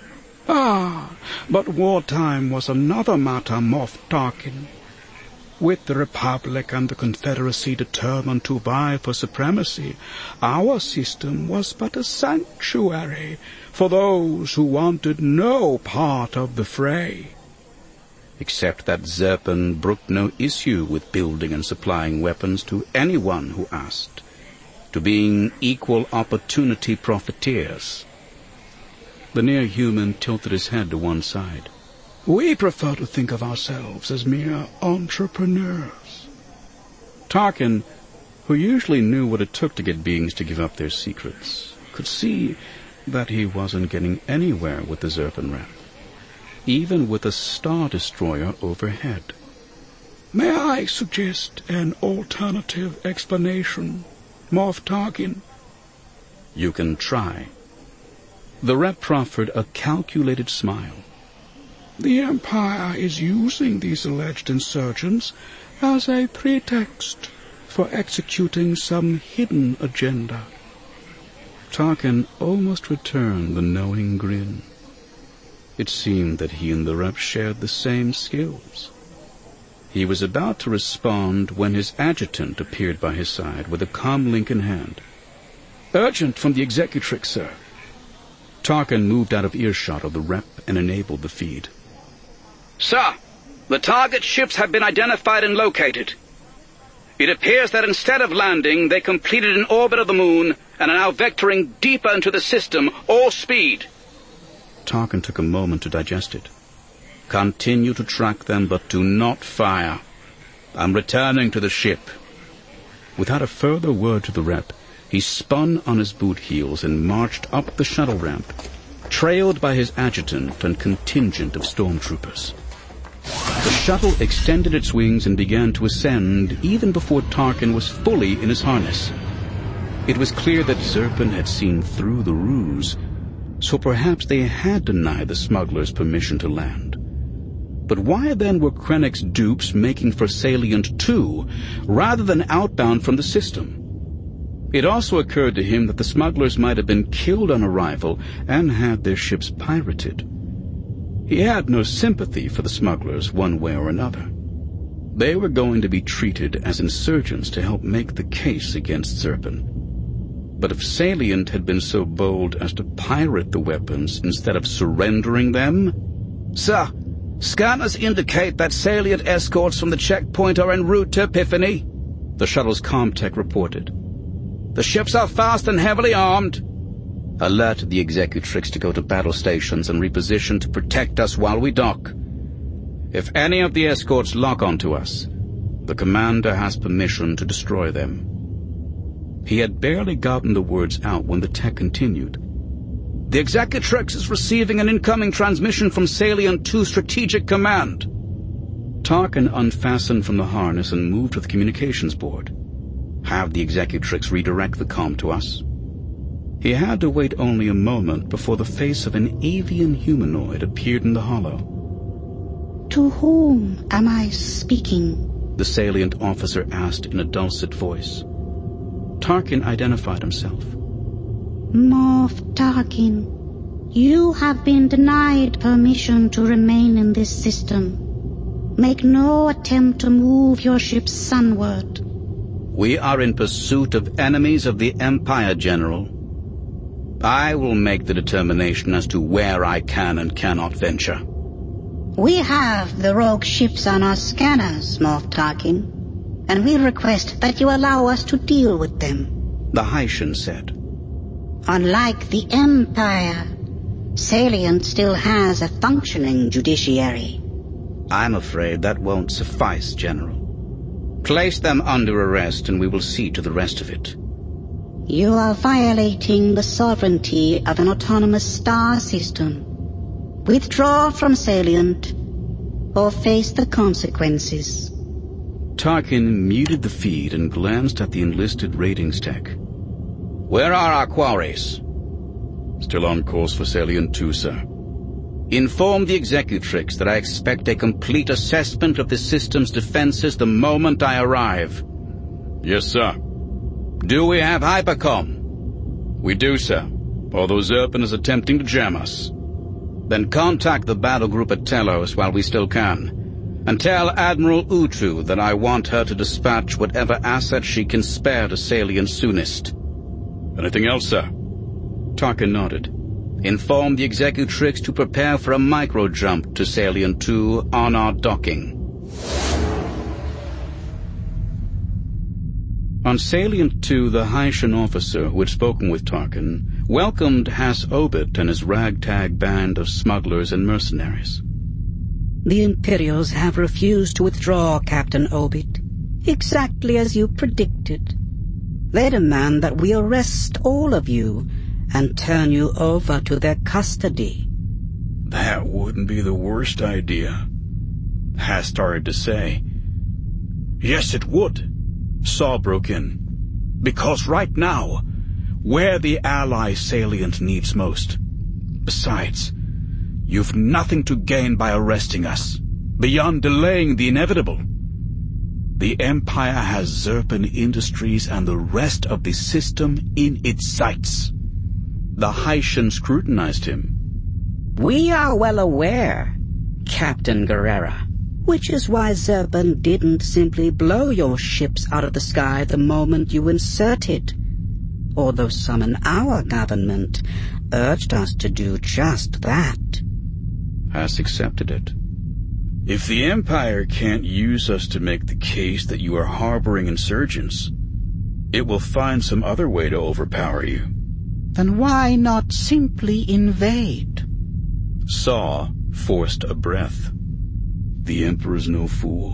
Ah, but wartime was another matter, Moff Tarkin. With the Republic and the Confederacy determined to vie for supremacy, our system was but a sanctuary for those who wanted no part of the fray. Except that Zerpan brooked no issue with building and supplying weapons to anyone who asked, to being equal opportunity profiteers. The near-human tilted his head to one side. We prefer to think of ourselves as mere entrepreneurs. Tarkin, who usually knew what it took to get beings to give up their secrets, could see that he wasn't getting anywhere with the Zerpan rep, even with a Star Destroyer overhead. May I suggest an alternative explanation, Moff Tarkin? You can try. The rep proffered a calculated smile. The Empire is using these alleged insurgents as a pretext for executing some hidden agenda. Tarkin almost returned the knowing grin. It seemed that he and the rep shared the same skills. He was about to respond when his adjutant appeared by his side with a comlink in hand. Urgent from the Executrix, sir. Tarkin moved out of earshot of the rep and enabled the feed. Sir, the target ships have been identified and located. It appears that instead of landing, they completed an orbit of the moon and are now vectoring deeper into the system, all speed. Tarkin took a moment to digest it. Continue to track them, but do not fire. I'm returning to the ship. Without a further word to the rep, he spun on his boot heels and marched up the shuttle ramp, trailed by his adjutant and contingent of stormtroopers. The shuttle extended its wings and began to ascend even before Tarkin was fully in his harness. It was clear that Zerpan had seen through the ruse, so perhaps they had denied the smugglers permission to land. But why then were Krennic's dupes making for Salient two, rather than outbound from the system? It also occurred to him that the smugglers might have been killed on arrival and had their ships pirated. He had no sympathy for the smugglers one way or another. They were going to be treated as insurgents to help make the case against Zerpan. But if Salient had been so bold as to pirate the weapons instead of surrendering them... Sir, scanners indicate that Salient escorts from the checkpoint are en route to Epiphany, the shuttle's comtech reported. The ships are fast and heavily armed. Alert the Executrix to go to battle stations and reposition to protect us while we dock. If any of the escorts lock onto us, the commander has permission to destroy them." He had barely gotten the words out when the tech continued. "The Executrix is receiving an incoming transmission from Salient two Strategic Command." Tarkin unfastened from the harness and moved to the communications board. Have the Executrix redirect the comm to us. He had to wait only a moment before the face of an avian humanoid appeared in the hollow. "To whom am I speaking?" the Salient officer asked in a dulcet voice. Tarkin identified himself. Moff Tarkin, you have been denied permission to remain in this system. Make no attempt to move your ship sunward. We are in pursuit of enemies of the Empire, General. I will make the determination as to where I can and cannot venture. We have the rogue ships on our scanners, Moff Tarkin, and we request that you allow us to deal with them, the Haitian said. Unlike the Empire, Salient still has a functioning judiciary. I'm afraid that won't suffice, General. Place them under arrest and we will see to the rest of it. You are violating the sovereignty of an autonomous star system. Withdraw from Salient, or face the consequences. Tarkin muted the feed and glanced at the enlisted ratings tech. Where are our quarries? Still on course for Salient two, sir. Inform the Executrix that I expect a complete assessment of the system's defenses the moment I arrive. Yes, sir. Do we have hypercom? We do, sir, although Zerpan is attempting to jam us. Then contact the battle group at Telos while we still can, and tell Admiral Utu that I want her to dispatch whatever assets she can spare to Salient soonest. Anything else, sir? Tarkin nodded. Inform the Executrix to prepare for a micro-jump to Salient two on our docking. On Salient two, the Haitian officer who had spoken with Tarkin welcomed Has Obit and his ragtag band of smugglers and mercenaries. The Imperials have refused to withdraw, Captain Obit, exactly as you predicted. They demand that we arrest all of you and turn you over to their custody. That wouldn't be the worst idea, Has started to say. Yes, it would, Saw broke in. Because right now, we're the ally Salient needs most. Besides, you've nothing to gain by arresting us, beyond delaying the inevitable. The Empire has Zerpan Industries and the rest of the system in its sights. The Haitian scrutinized him. We are well aware, Captain Guerrera, which is why Zerpan didn't simply blow your ships out of the sky the moment you inserted, although some in our government urged us to do just that. Has accepted it. If the Empire can't use us to make the case that you are harboring insurgents, it will find some other way to overpower you. Then why not simply invade? Saw forced a breath. The Emperor's no fool.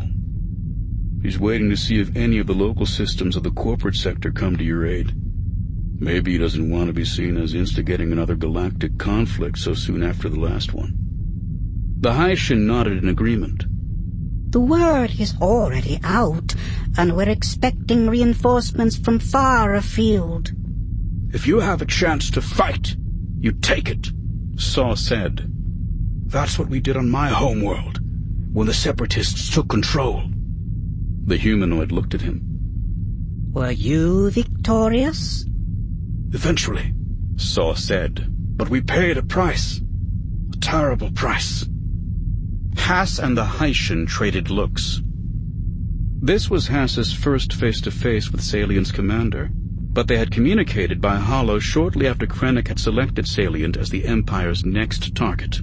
He's waiting to see if any of the local systems of the corporate sector come to your aid. Maybe he doesn't want to be seen as instigating another galactic conflict so soon after the last one. The Haitian nodded in agreement. The word is already out, and we're expecting reinforcements from far afield. If you have a chance to fight, you take it, Saw said. That's what we did on my homeworld, when the Separatists took control. The humanoid looked at him. Were you victorious? Eventually, Saw said, but we paid a price. A terrible price. Has and the Haitian traded looks. This was Has's first face-to-face with Salient's commander, but they had communicated by holo shortly after Krennic had selected Salient as the Empire's next target.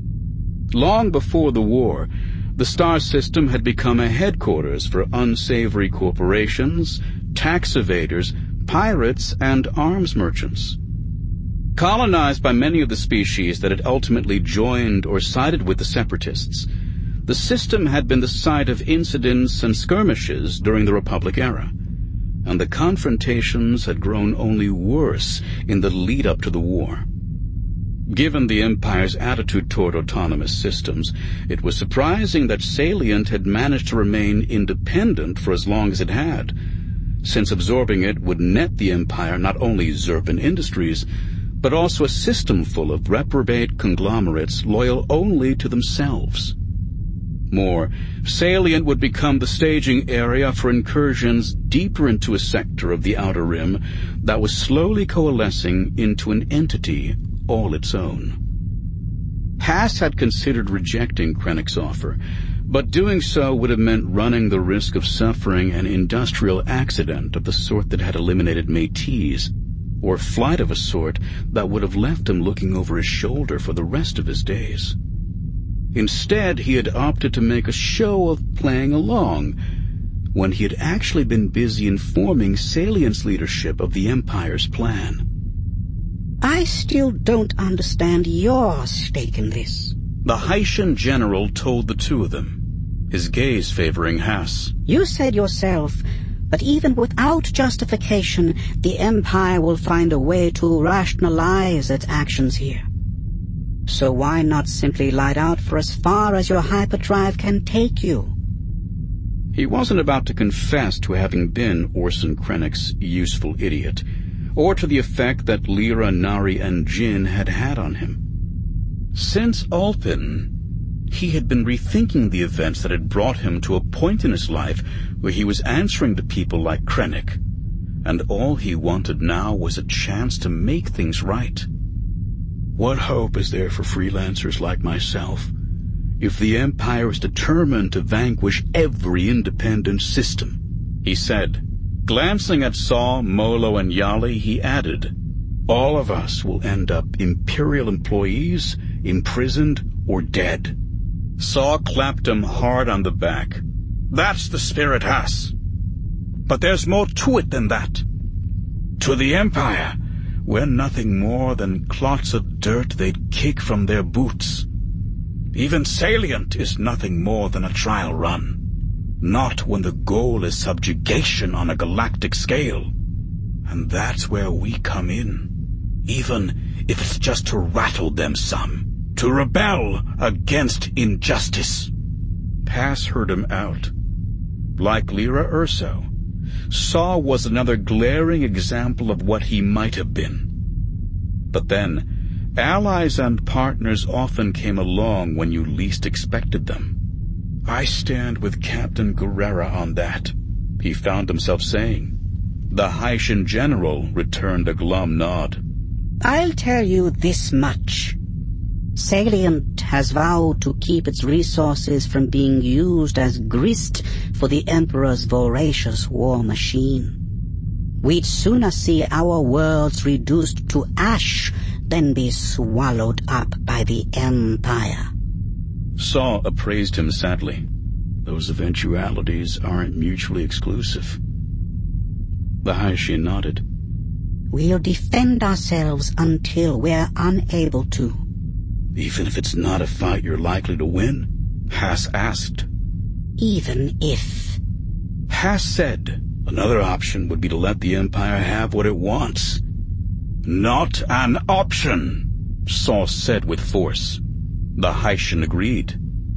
Long before the war, the star system had become a headquarters for unsavory corporations, tax evaders, pirates, and arms merchants. Colonized by many of the species that had ultimately joined or sided with the Separatists, the system had been the site of incidents and skirmishes during the Republic era, and the confrontations had grown only worse in the lead-up to the war. Given the Empire's attitude toward autonomous systems, it was surprising that Salient had managed to remain independent for as long as it had, since absorbing it would net the Empire not only Zerpan Industries, but also a system full of reprobate conglomerates loyal only to themselves. More, Salient would become the staging area for incursions deeper into a sector of the Outer Rim that was slowly coalescing into an entity all its own. Hass had considered rejecting Krennic's offer, but doing so would have meant running the risk of suffering an industrial accident of the sort that had eliminated Métis, or flight of a sort that would have left him looking over his shoulder for the rest of his days. Instead, he had opted to make a show of playing along, when he had actually been busy informing Salient's leadership of the Empire's plan. I still don't understand your stake in this. The Haitian general told the two of them, his gaze favoring Hass. You said yourself that even without justification, the Empire will find a way to rationalize its actions here. So why not simply light out for as far as your hyperdrive can take you? He wasn't about to confess to having been Orson Krennic's useful idiot, or to the effect that Lyra, Nari, and Jin had had on him. Since Alpin, he had been rethinking the events that had brought him to a point in his life where he was answering to people like Krennic, and all he wanted now was a chance to make things right. What hope is there for freelancers like myself if the Empire is determined to vanquish every independent system? He said. Glancing at Saw, Molo, and Yali, he added, All of us will end up Imperial employees, imprisoned, or dead. Saw clapped him hard on the back. That's the spirit, Hass. But there's more to it than that. To the Empire, we're nothing more than clots of dirt they'd kick from their boots. Even Salient is nothing more than a trial run. Not when the goal is subjugation on a galactic scale. And that's where we come in. Even if it's just to rattle them some. To rebel against injustice. Hass heard him out. Like Lyra Urso, Saw was another glaring example of what he might have been. But then, allies and partners often came along when you least expected them. I stand with Captain Guerrera on that, he found himself saying. The Haitian general returned a glum nod. I'll tell you this much. Salient has vowed to keep its resources from being used as grist for the Emperor's voracious war machine. We'd sooner see our worlds reduced to ash than be swallowed up by the Empire. Saw appraised him sadly. Those eventualities aren't mutually exclusive. The Haitian nodded. We'll defend ourselves until we're unable to. Even if it's not a fight you're likely to win? Hass asked. Even if. Hass said. Another option would be to let the Empire have what it wants. Not an option, Saw said with force. The Haitian agreed.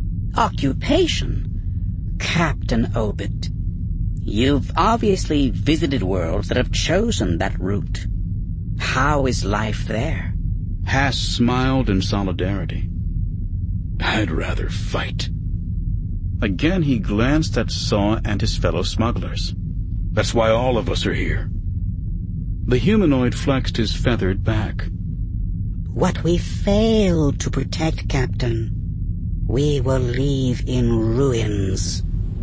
Occupation? Captain Obit, you've obviously visited worlds that have chosen that route. How is life there? Hass smiled in solidarity. I'd rather fight. Again he glanced at Saw and his fellow smugglers. That's why all of us are here. The humanoid flexed his feathered back. What we failed to protect, Captain, we will leave in ruins.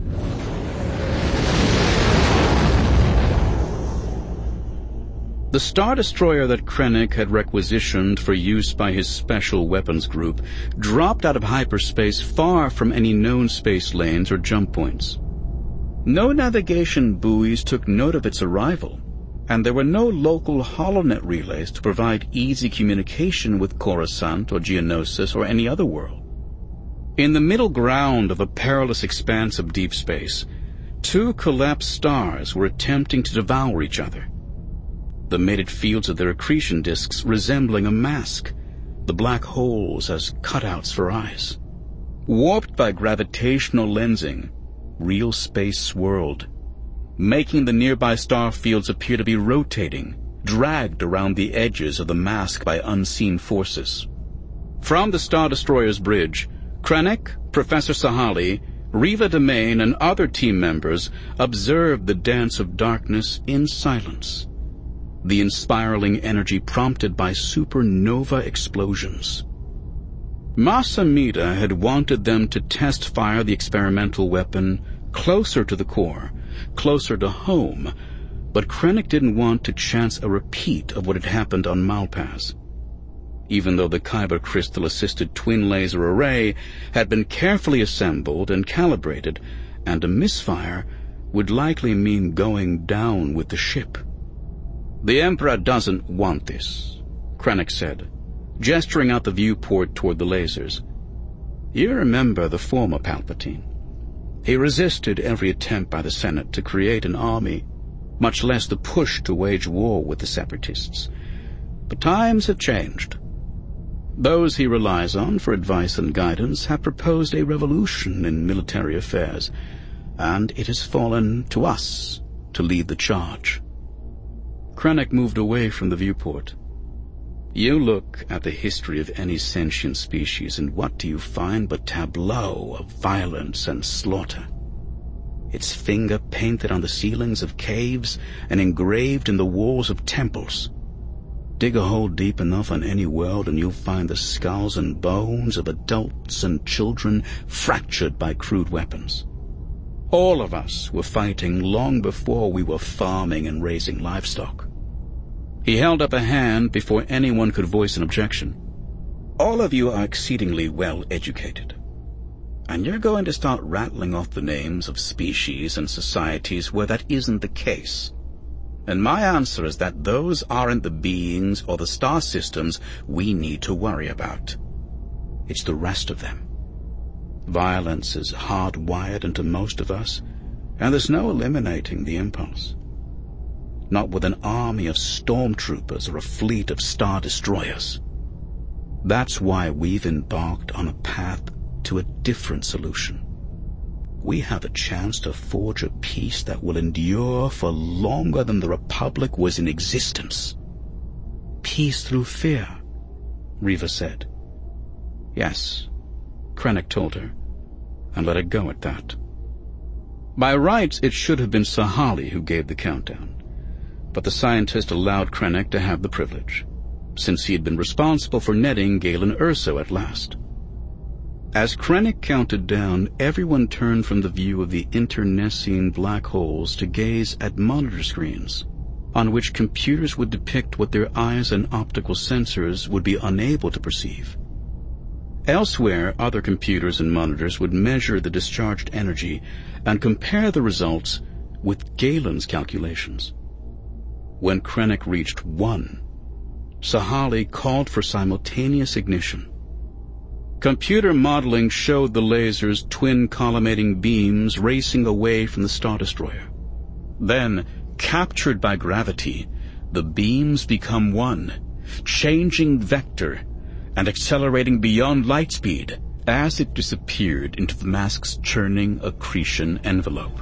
The Star Destroyer that Krennic had requisitioned for use by his special weapons group dropped out of hyperspace far from any known space lanes or jump points. No navigation buoys took note of its arrival, and there were no local holonet relays to provide easy communication with Coruscant or Geonosis or any other world. In the middle ground of a perilous expanse of deep space, two collapsed stars were attempting to devour each other, the mated fields of their accretion disks resembling a mask, the black holes as cutouts for eyes. Warped by gravitational lensing, real space swirled, making the nearby star fields appear to be rotating, dragged around the edges of the mask by unseen forces. From the Star Destroyer's bridge, Krennic, Professor Sahali, Riva Demain, and other team members observed the dance of darkness in silence, the inspiraling energy prompted by supernova explosions. Mas Amedda had wanted them to test-fire the experimental weapon closer to the core, closer to home, but Krennic didn't want to chance a repeat of what had happened on Malpaz. Even though the Kyber crystal-assisted twin laser array had been carefully assembled and calibrated, and a misfire would likely mean going down with the ship. "The Emperor doesn't want this," Krennic said, gesturing out the viewport toward the lasers. "You remember the former Palpatine. He resisted every attempt by the Senate to create an army, much less the push to wage war with the Separatists. But times have changed. Those he relies on for advice and guidance have proposed a revolution in military affairs, and it has fallen to us to lead the charge." Krennic moved away from the viewport. "You look at the history of any sentient species, and what do you find but tableau of violence and slaughter? Its finger painted on the ceilings of caves and engraved in the walls of temples. Dig a hole deep enough on any world and you'll find the skulls and bones of adults and children fractured by crude weapons. All of us were fighting long before we were farming and raising livestock." He held up a hand before anyone could voice an objection. "All of you are exceedingly well educated, and you're going to start rattling off the names of species and societies where that isn't the case. And my answer is that those aren't the beings or the star systems we need to worry about. It's the rest of them. Violence is hardwired into most of us, and there's no eliminating the impulse. Not with an army of stormtroopers or a fleet of star destroyers. That's why we've embarked on a path to a different solution. We have a chance to forge a peace that will endure for longer than the Republic was in existence." "Peace through fear," Riva said. "Yes," Krennic told her, and let it go at that. By rights, it should have been Sahali who gave the countdown, but the scientist allowed Krennic to have the privilege, since he had been responsible for netting Galen Erso at last. As Krennic counted down, everyone turned from the view of the internecine black holes to gaze at monitor screens, on which computers would depict what their eyes and optical sensors would be unable to perceive. Elsewhere, other computers and monitors would measure the discharged energy and compare the results with Galen's calculations. When Krennic reached one, Sahali called for simultaneous ignition. Computer modeling showed the laser's twin collimating beams racing away from the Star Destroyer. Then, captured by gravity, the beams become one, changing vector and accelerating beyond light speed as it disappeared into the mask's churning accretion envelope.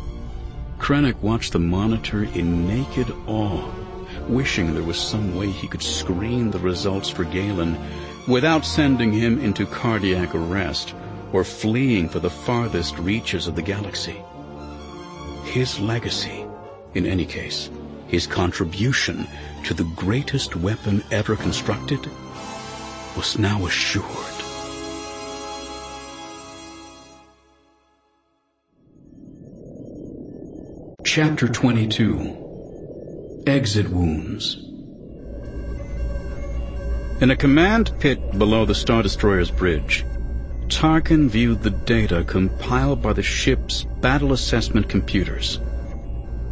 Krennic watched the monitor in naked awe, wishing there was some way he could screen the results for Galen without sending him into cardiac arrest or fleeing for the farthest reaches of the galaxy. His legacy, in any case, his contribution to the greatest weapon ever constructed, was now assured. Chapter twenty-two. Exit Wounds. In a command pit below the Star Destroyer's bridge, Tarkin viewed the data compiled by the ship's battle assessment computers.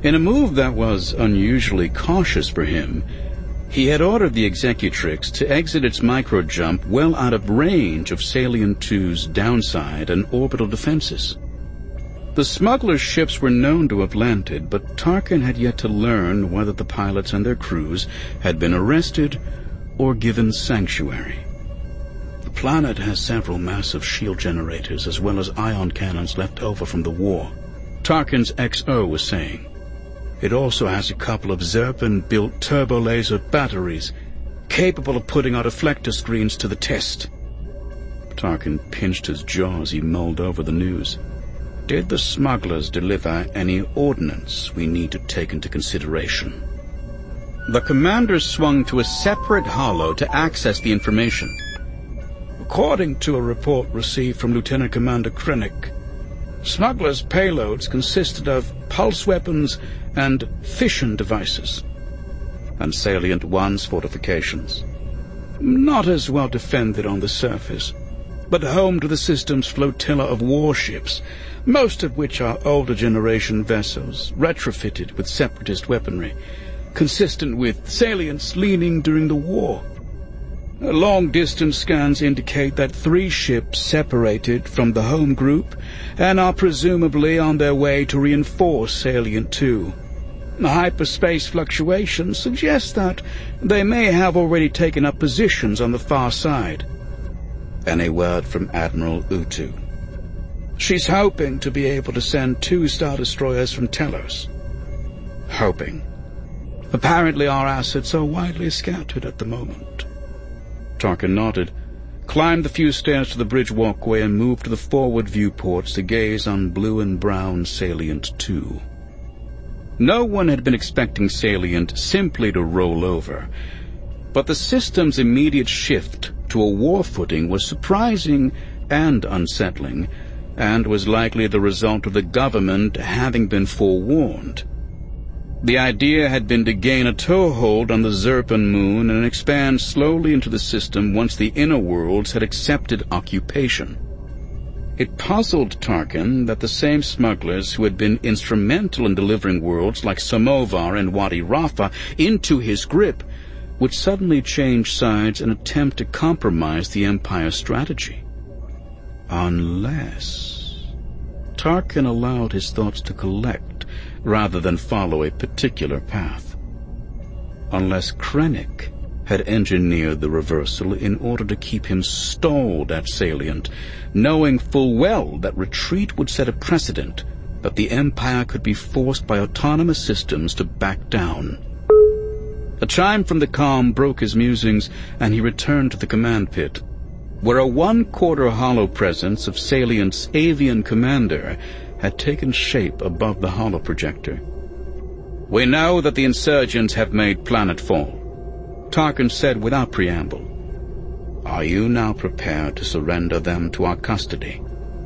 In a move that was unusually cautious for him, he had ordered the Executrix to exit its micro-jump well out of range of Salient two's downside and orbital defenses. The smugglers' ships were known to have landed, but Tarkin had yet to learn whether the pilots and their crews had been arrested or given sanctuary. The planet has several massive shield generators as well as ion cannons left over from the war, Tarkin's X O was saying. It also has a couple of Zerpan-built turbo-laser batteries, capable of putting our deflector screens to the test. Tarkin pinched his jaw as he mulled over the news. Did the smugglers deliver any ordnance we need to take into consideration? The commander swung to a separate holo to access the information. According to a report received from Lieutenant Commander Krennic, smugglers' payloads consisted of pulse weapons and fission devices. And Salient One's fortifications? Not as well defended on the surface, but home to the system's flotilla of warships, most of which are older generation vessels, retrofitted with separatist weaponry, consistent with Salient's leaning during the war. Long-distance scans indicate that three ships separated from the home group and are presumably on their way to reinforce Salient two. The hyperspace fluctuations suggest that they may have already taken up positions on the far side. Any word from Admiral Utu? She's hoping to be able to send two Star Destroyers from Telos. Hoping? Apparently our assets are widely scattered at the moment. Tarkin nodded, climbed the few stairs to the bridge walkway and moved to the forward viewports to gaze on blue and brown Salient two. No one had been expecting Salient simply to roll over, but the system's immediate shift to a war footing was surprising and unsettling, and was likely the result of the government having been forewarned. The idea had been to gain a toehold on the Zerpan moon and expand slowly into the system once the inner worlds had accepted occupation. It puzzled Tarkin that the same smugglers who had been instrumental in delivering worlds like Samovar and Wadi Rafa into his grip would suddenly change sides and attempt to compromise the Empire's strategy. Unless... Tarkin allowed his thoughts to collect rather than follow a particular path. Unless Krennic had engineered the reversal in order to keep him stalled at Salient, knowing full well that retreat would set a precedent, that the Empire could be forced by autonomous systems to back down. A chime from the comm broke his musings, and he returned to the command pit, where a one-quarter hollow presence of Salient's avian commander had taken shape above the holoprojector. "We know that the insurgents have made planetfall," Tarkin said without preamble. "Are you now prepared to surrender them to our custody?"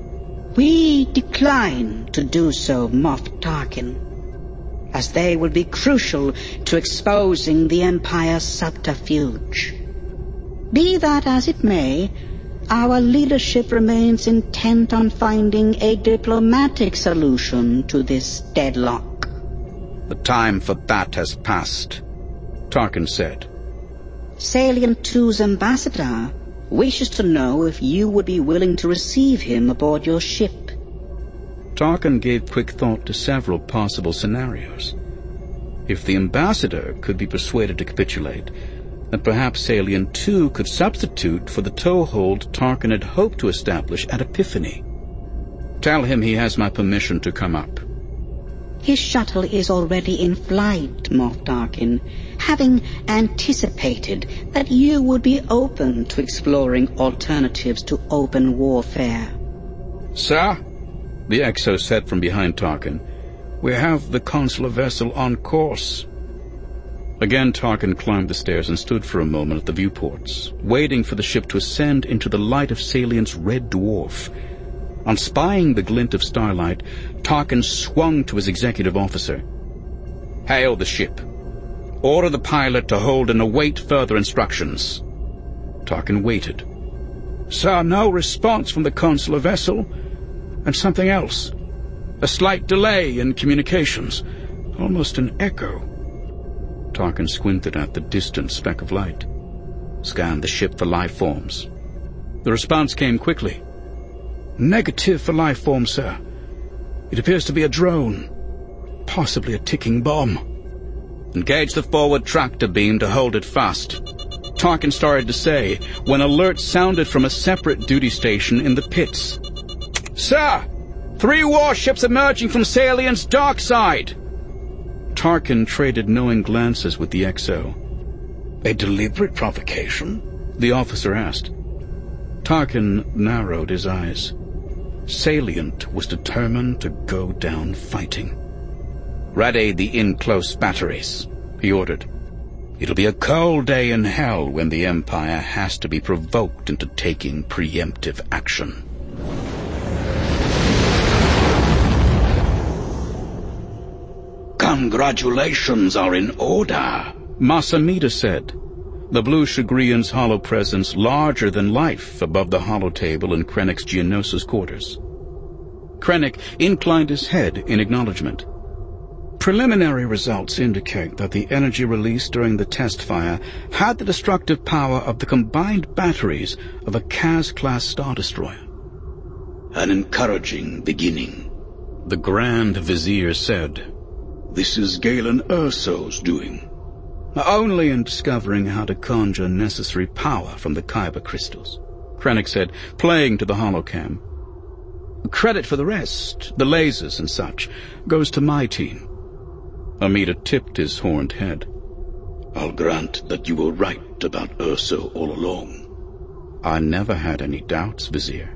We decline to do so, Moff Tarkin, as they will be crucial to exposing the Empire's subterfuge. Be that as it may, our leadership remains intent on finding a diplomatic solution to this deadlock. "The time for that has passed," Tarkin said. Salient two's ambassador wishes to know if you would be willing to receive him aboard your ship. Tarkin gave quick thought to several possible scenarios. If the ambassador could be persuaded to capitulate, then perhaps Salient two could substitute for the toehold Tarkin had hoped to establish at Epiphany. "Tell him he has my permission to come up." His shuttle is already in flight, Moff Tarkin, having anticipated that you would be open to exploring alternatives to open warfare. "Sir," the X O said from behind Tarkin, "we have the consular vessel on course." Again Tarkin climbed the stairs and stood for a moment at the viewports, waiting for the ship to ascend into the light of Salient's red dwarf. On spying the glint of starlight, Tarkin swung to his executive officer. "Hail the ship. Order the pilot to hold and await further instructions." Tarkin waited. "Sir, no response from the consular vessel. And something else. A slight delay in communications. almost an echo. Tarkin squinted at the distant speck of light, scanned the ship for life forms. The response came quickly. Negative for life form, sir. It appears to be a drone, possibly a ticking bomb. Engage the forward tractor beam to hold it fast, Tarkin started to say, when alerts sounded from a separate duty station in the pits. Sir! Three warships emerging from Salient's dark side! Tarkin traded knowing glances with the X O. A deliberate provocation? The officer asked. Tarkin narrowed his eyes. Salient was determined to go down fighting. Ready the in-close batteries, he ordered. It'll be a cold day in hell when the Empire has to be provoked into taking preemptive action. Congratulations are in order, Mas Amedda said, the blue Chagrian's hollow presence larger than life above the hollow table in Krennic's Geonosis quarters. Krennic inclined his head in acknowledgement. Preliminary results indicate that the energy released during the test fire had the destructive power of the combined batteries of a Kaz-class Star Destroyer. An encouraging beginning, the Grand Vizier said. This is Galen Erso's doing. Only in discovering how to conjure necessary power from the Kyber crystals, Krennic said, playing to the holocam. Credit for the rest, the lasers and such, goes to my team. Amedda tipped his horned head. I'll grant that you were right about Erso all along. I never had any doubts, Vizier.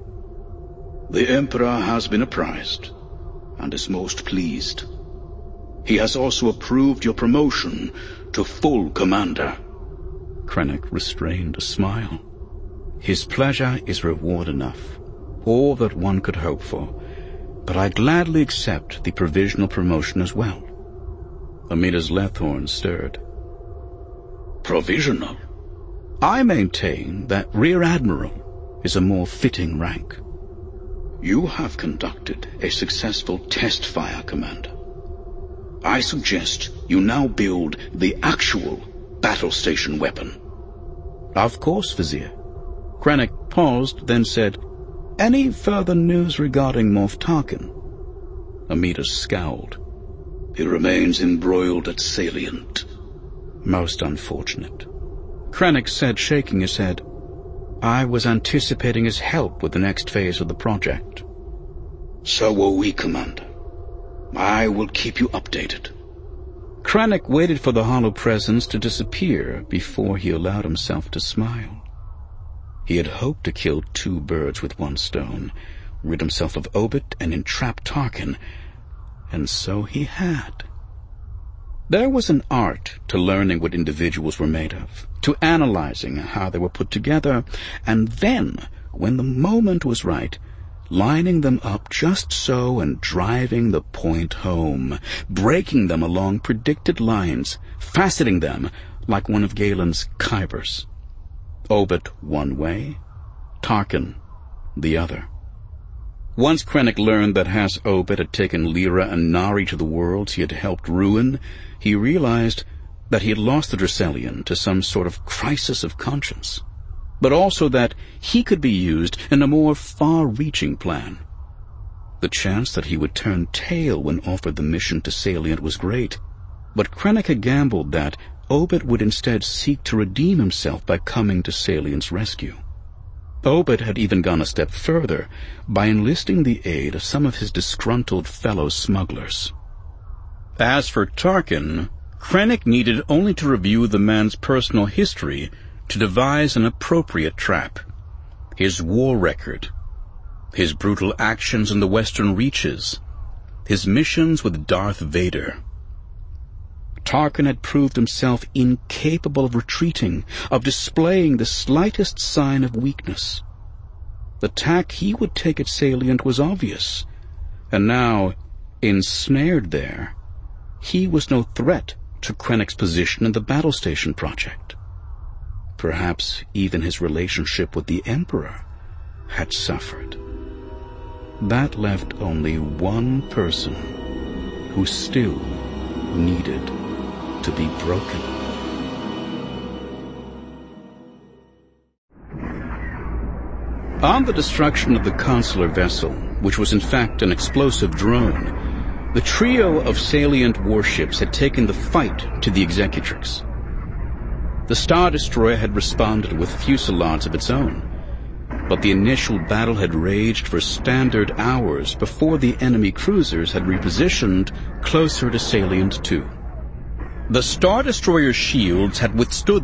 The Emperor has been apprised, and is most pleased. He has also approved your promotion to full commander. Krennic restrained a smile. His pleasure is reward enough, all that one could hope for, but I gladly accept the provisional promotion as well. Amedda's Lethorn stirred. Provisional? I maintain that Rear Admiral is a more fitting rank. You have conducted a successful test fire, Commander. I suggest you now build the actual battle station weapon. Of course, Vizier. Krennic paused, then said, Any further news regarding Moff Tarkin? Amedda scowled. He remains embroiled at Salient. Most unfortunate. Krennic said, shaking his head. I was anticipating his help with the next phase of the project. So were we, Commander. I will keep you updated. Krennic waited for the hollow presence to disappear before he allowed himself to smile. He had hoped to kill two birds with one stone, rid himself of Obit and entrap Tarkin, and so he had. There was an art to learning what individuals were made of, to analyzing how they were put together, and then, when the moment was right, lining them up just so and driving the point home, breaking them along predicted lines, faceting them like one of Galen's Kybers. Obit one way, Tarkin the other. Once Krennic learned that Has Obit had taken Lyra and Nari to the worlds he had helped ruin, he realized that he had lost the Dracelian to some sort of crisis of conscience, but also that he could be used in a more far-reaching plan. The chance that he would turn tail when offered the mission to Salient was great, but Krennic had gambled that Obit would instead seek to redeem himself by coming to Salient's rescue. Obit had even gone a step further by enlisting the aid of some of his disgruntled fellow smugglers. As for Tarkin, Krennic needed only to review the man's personal history to devise an appropriate trap. His war record, his brutal actions in the Western Reaches, his missions with Darth Vader. Tarkin had proved himself incapable of retreating, of displaying the slightest sign of weakness. The tack he would take at Salient was obvious, and now, ensnared there, he was no threat to Krennic's position in the battle station project. Perhaps even his relationship with the Emperor had suffered. That left only one person who still needed to be broken. On the destruction of the consular vessel, which was in fact an explosive drone, the trio of salient warships had taken the fight to the Executrix. The Star Destroyer had responded with fusillades of its own, but the initial battle had raged for standard hours before the enemy cruisers had repositioned closer to Salient two. The Star Destroyer's shields had withstood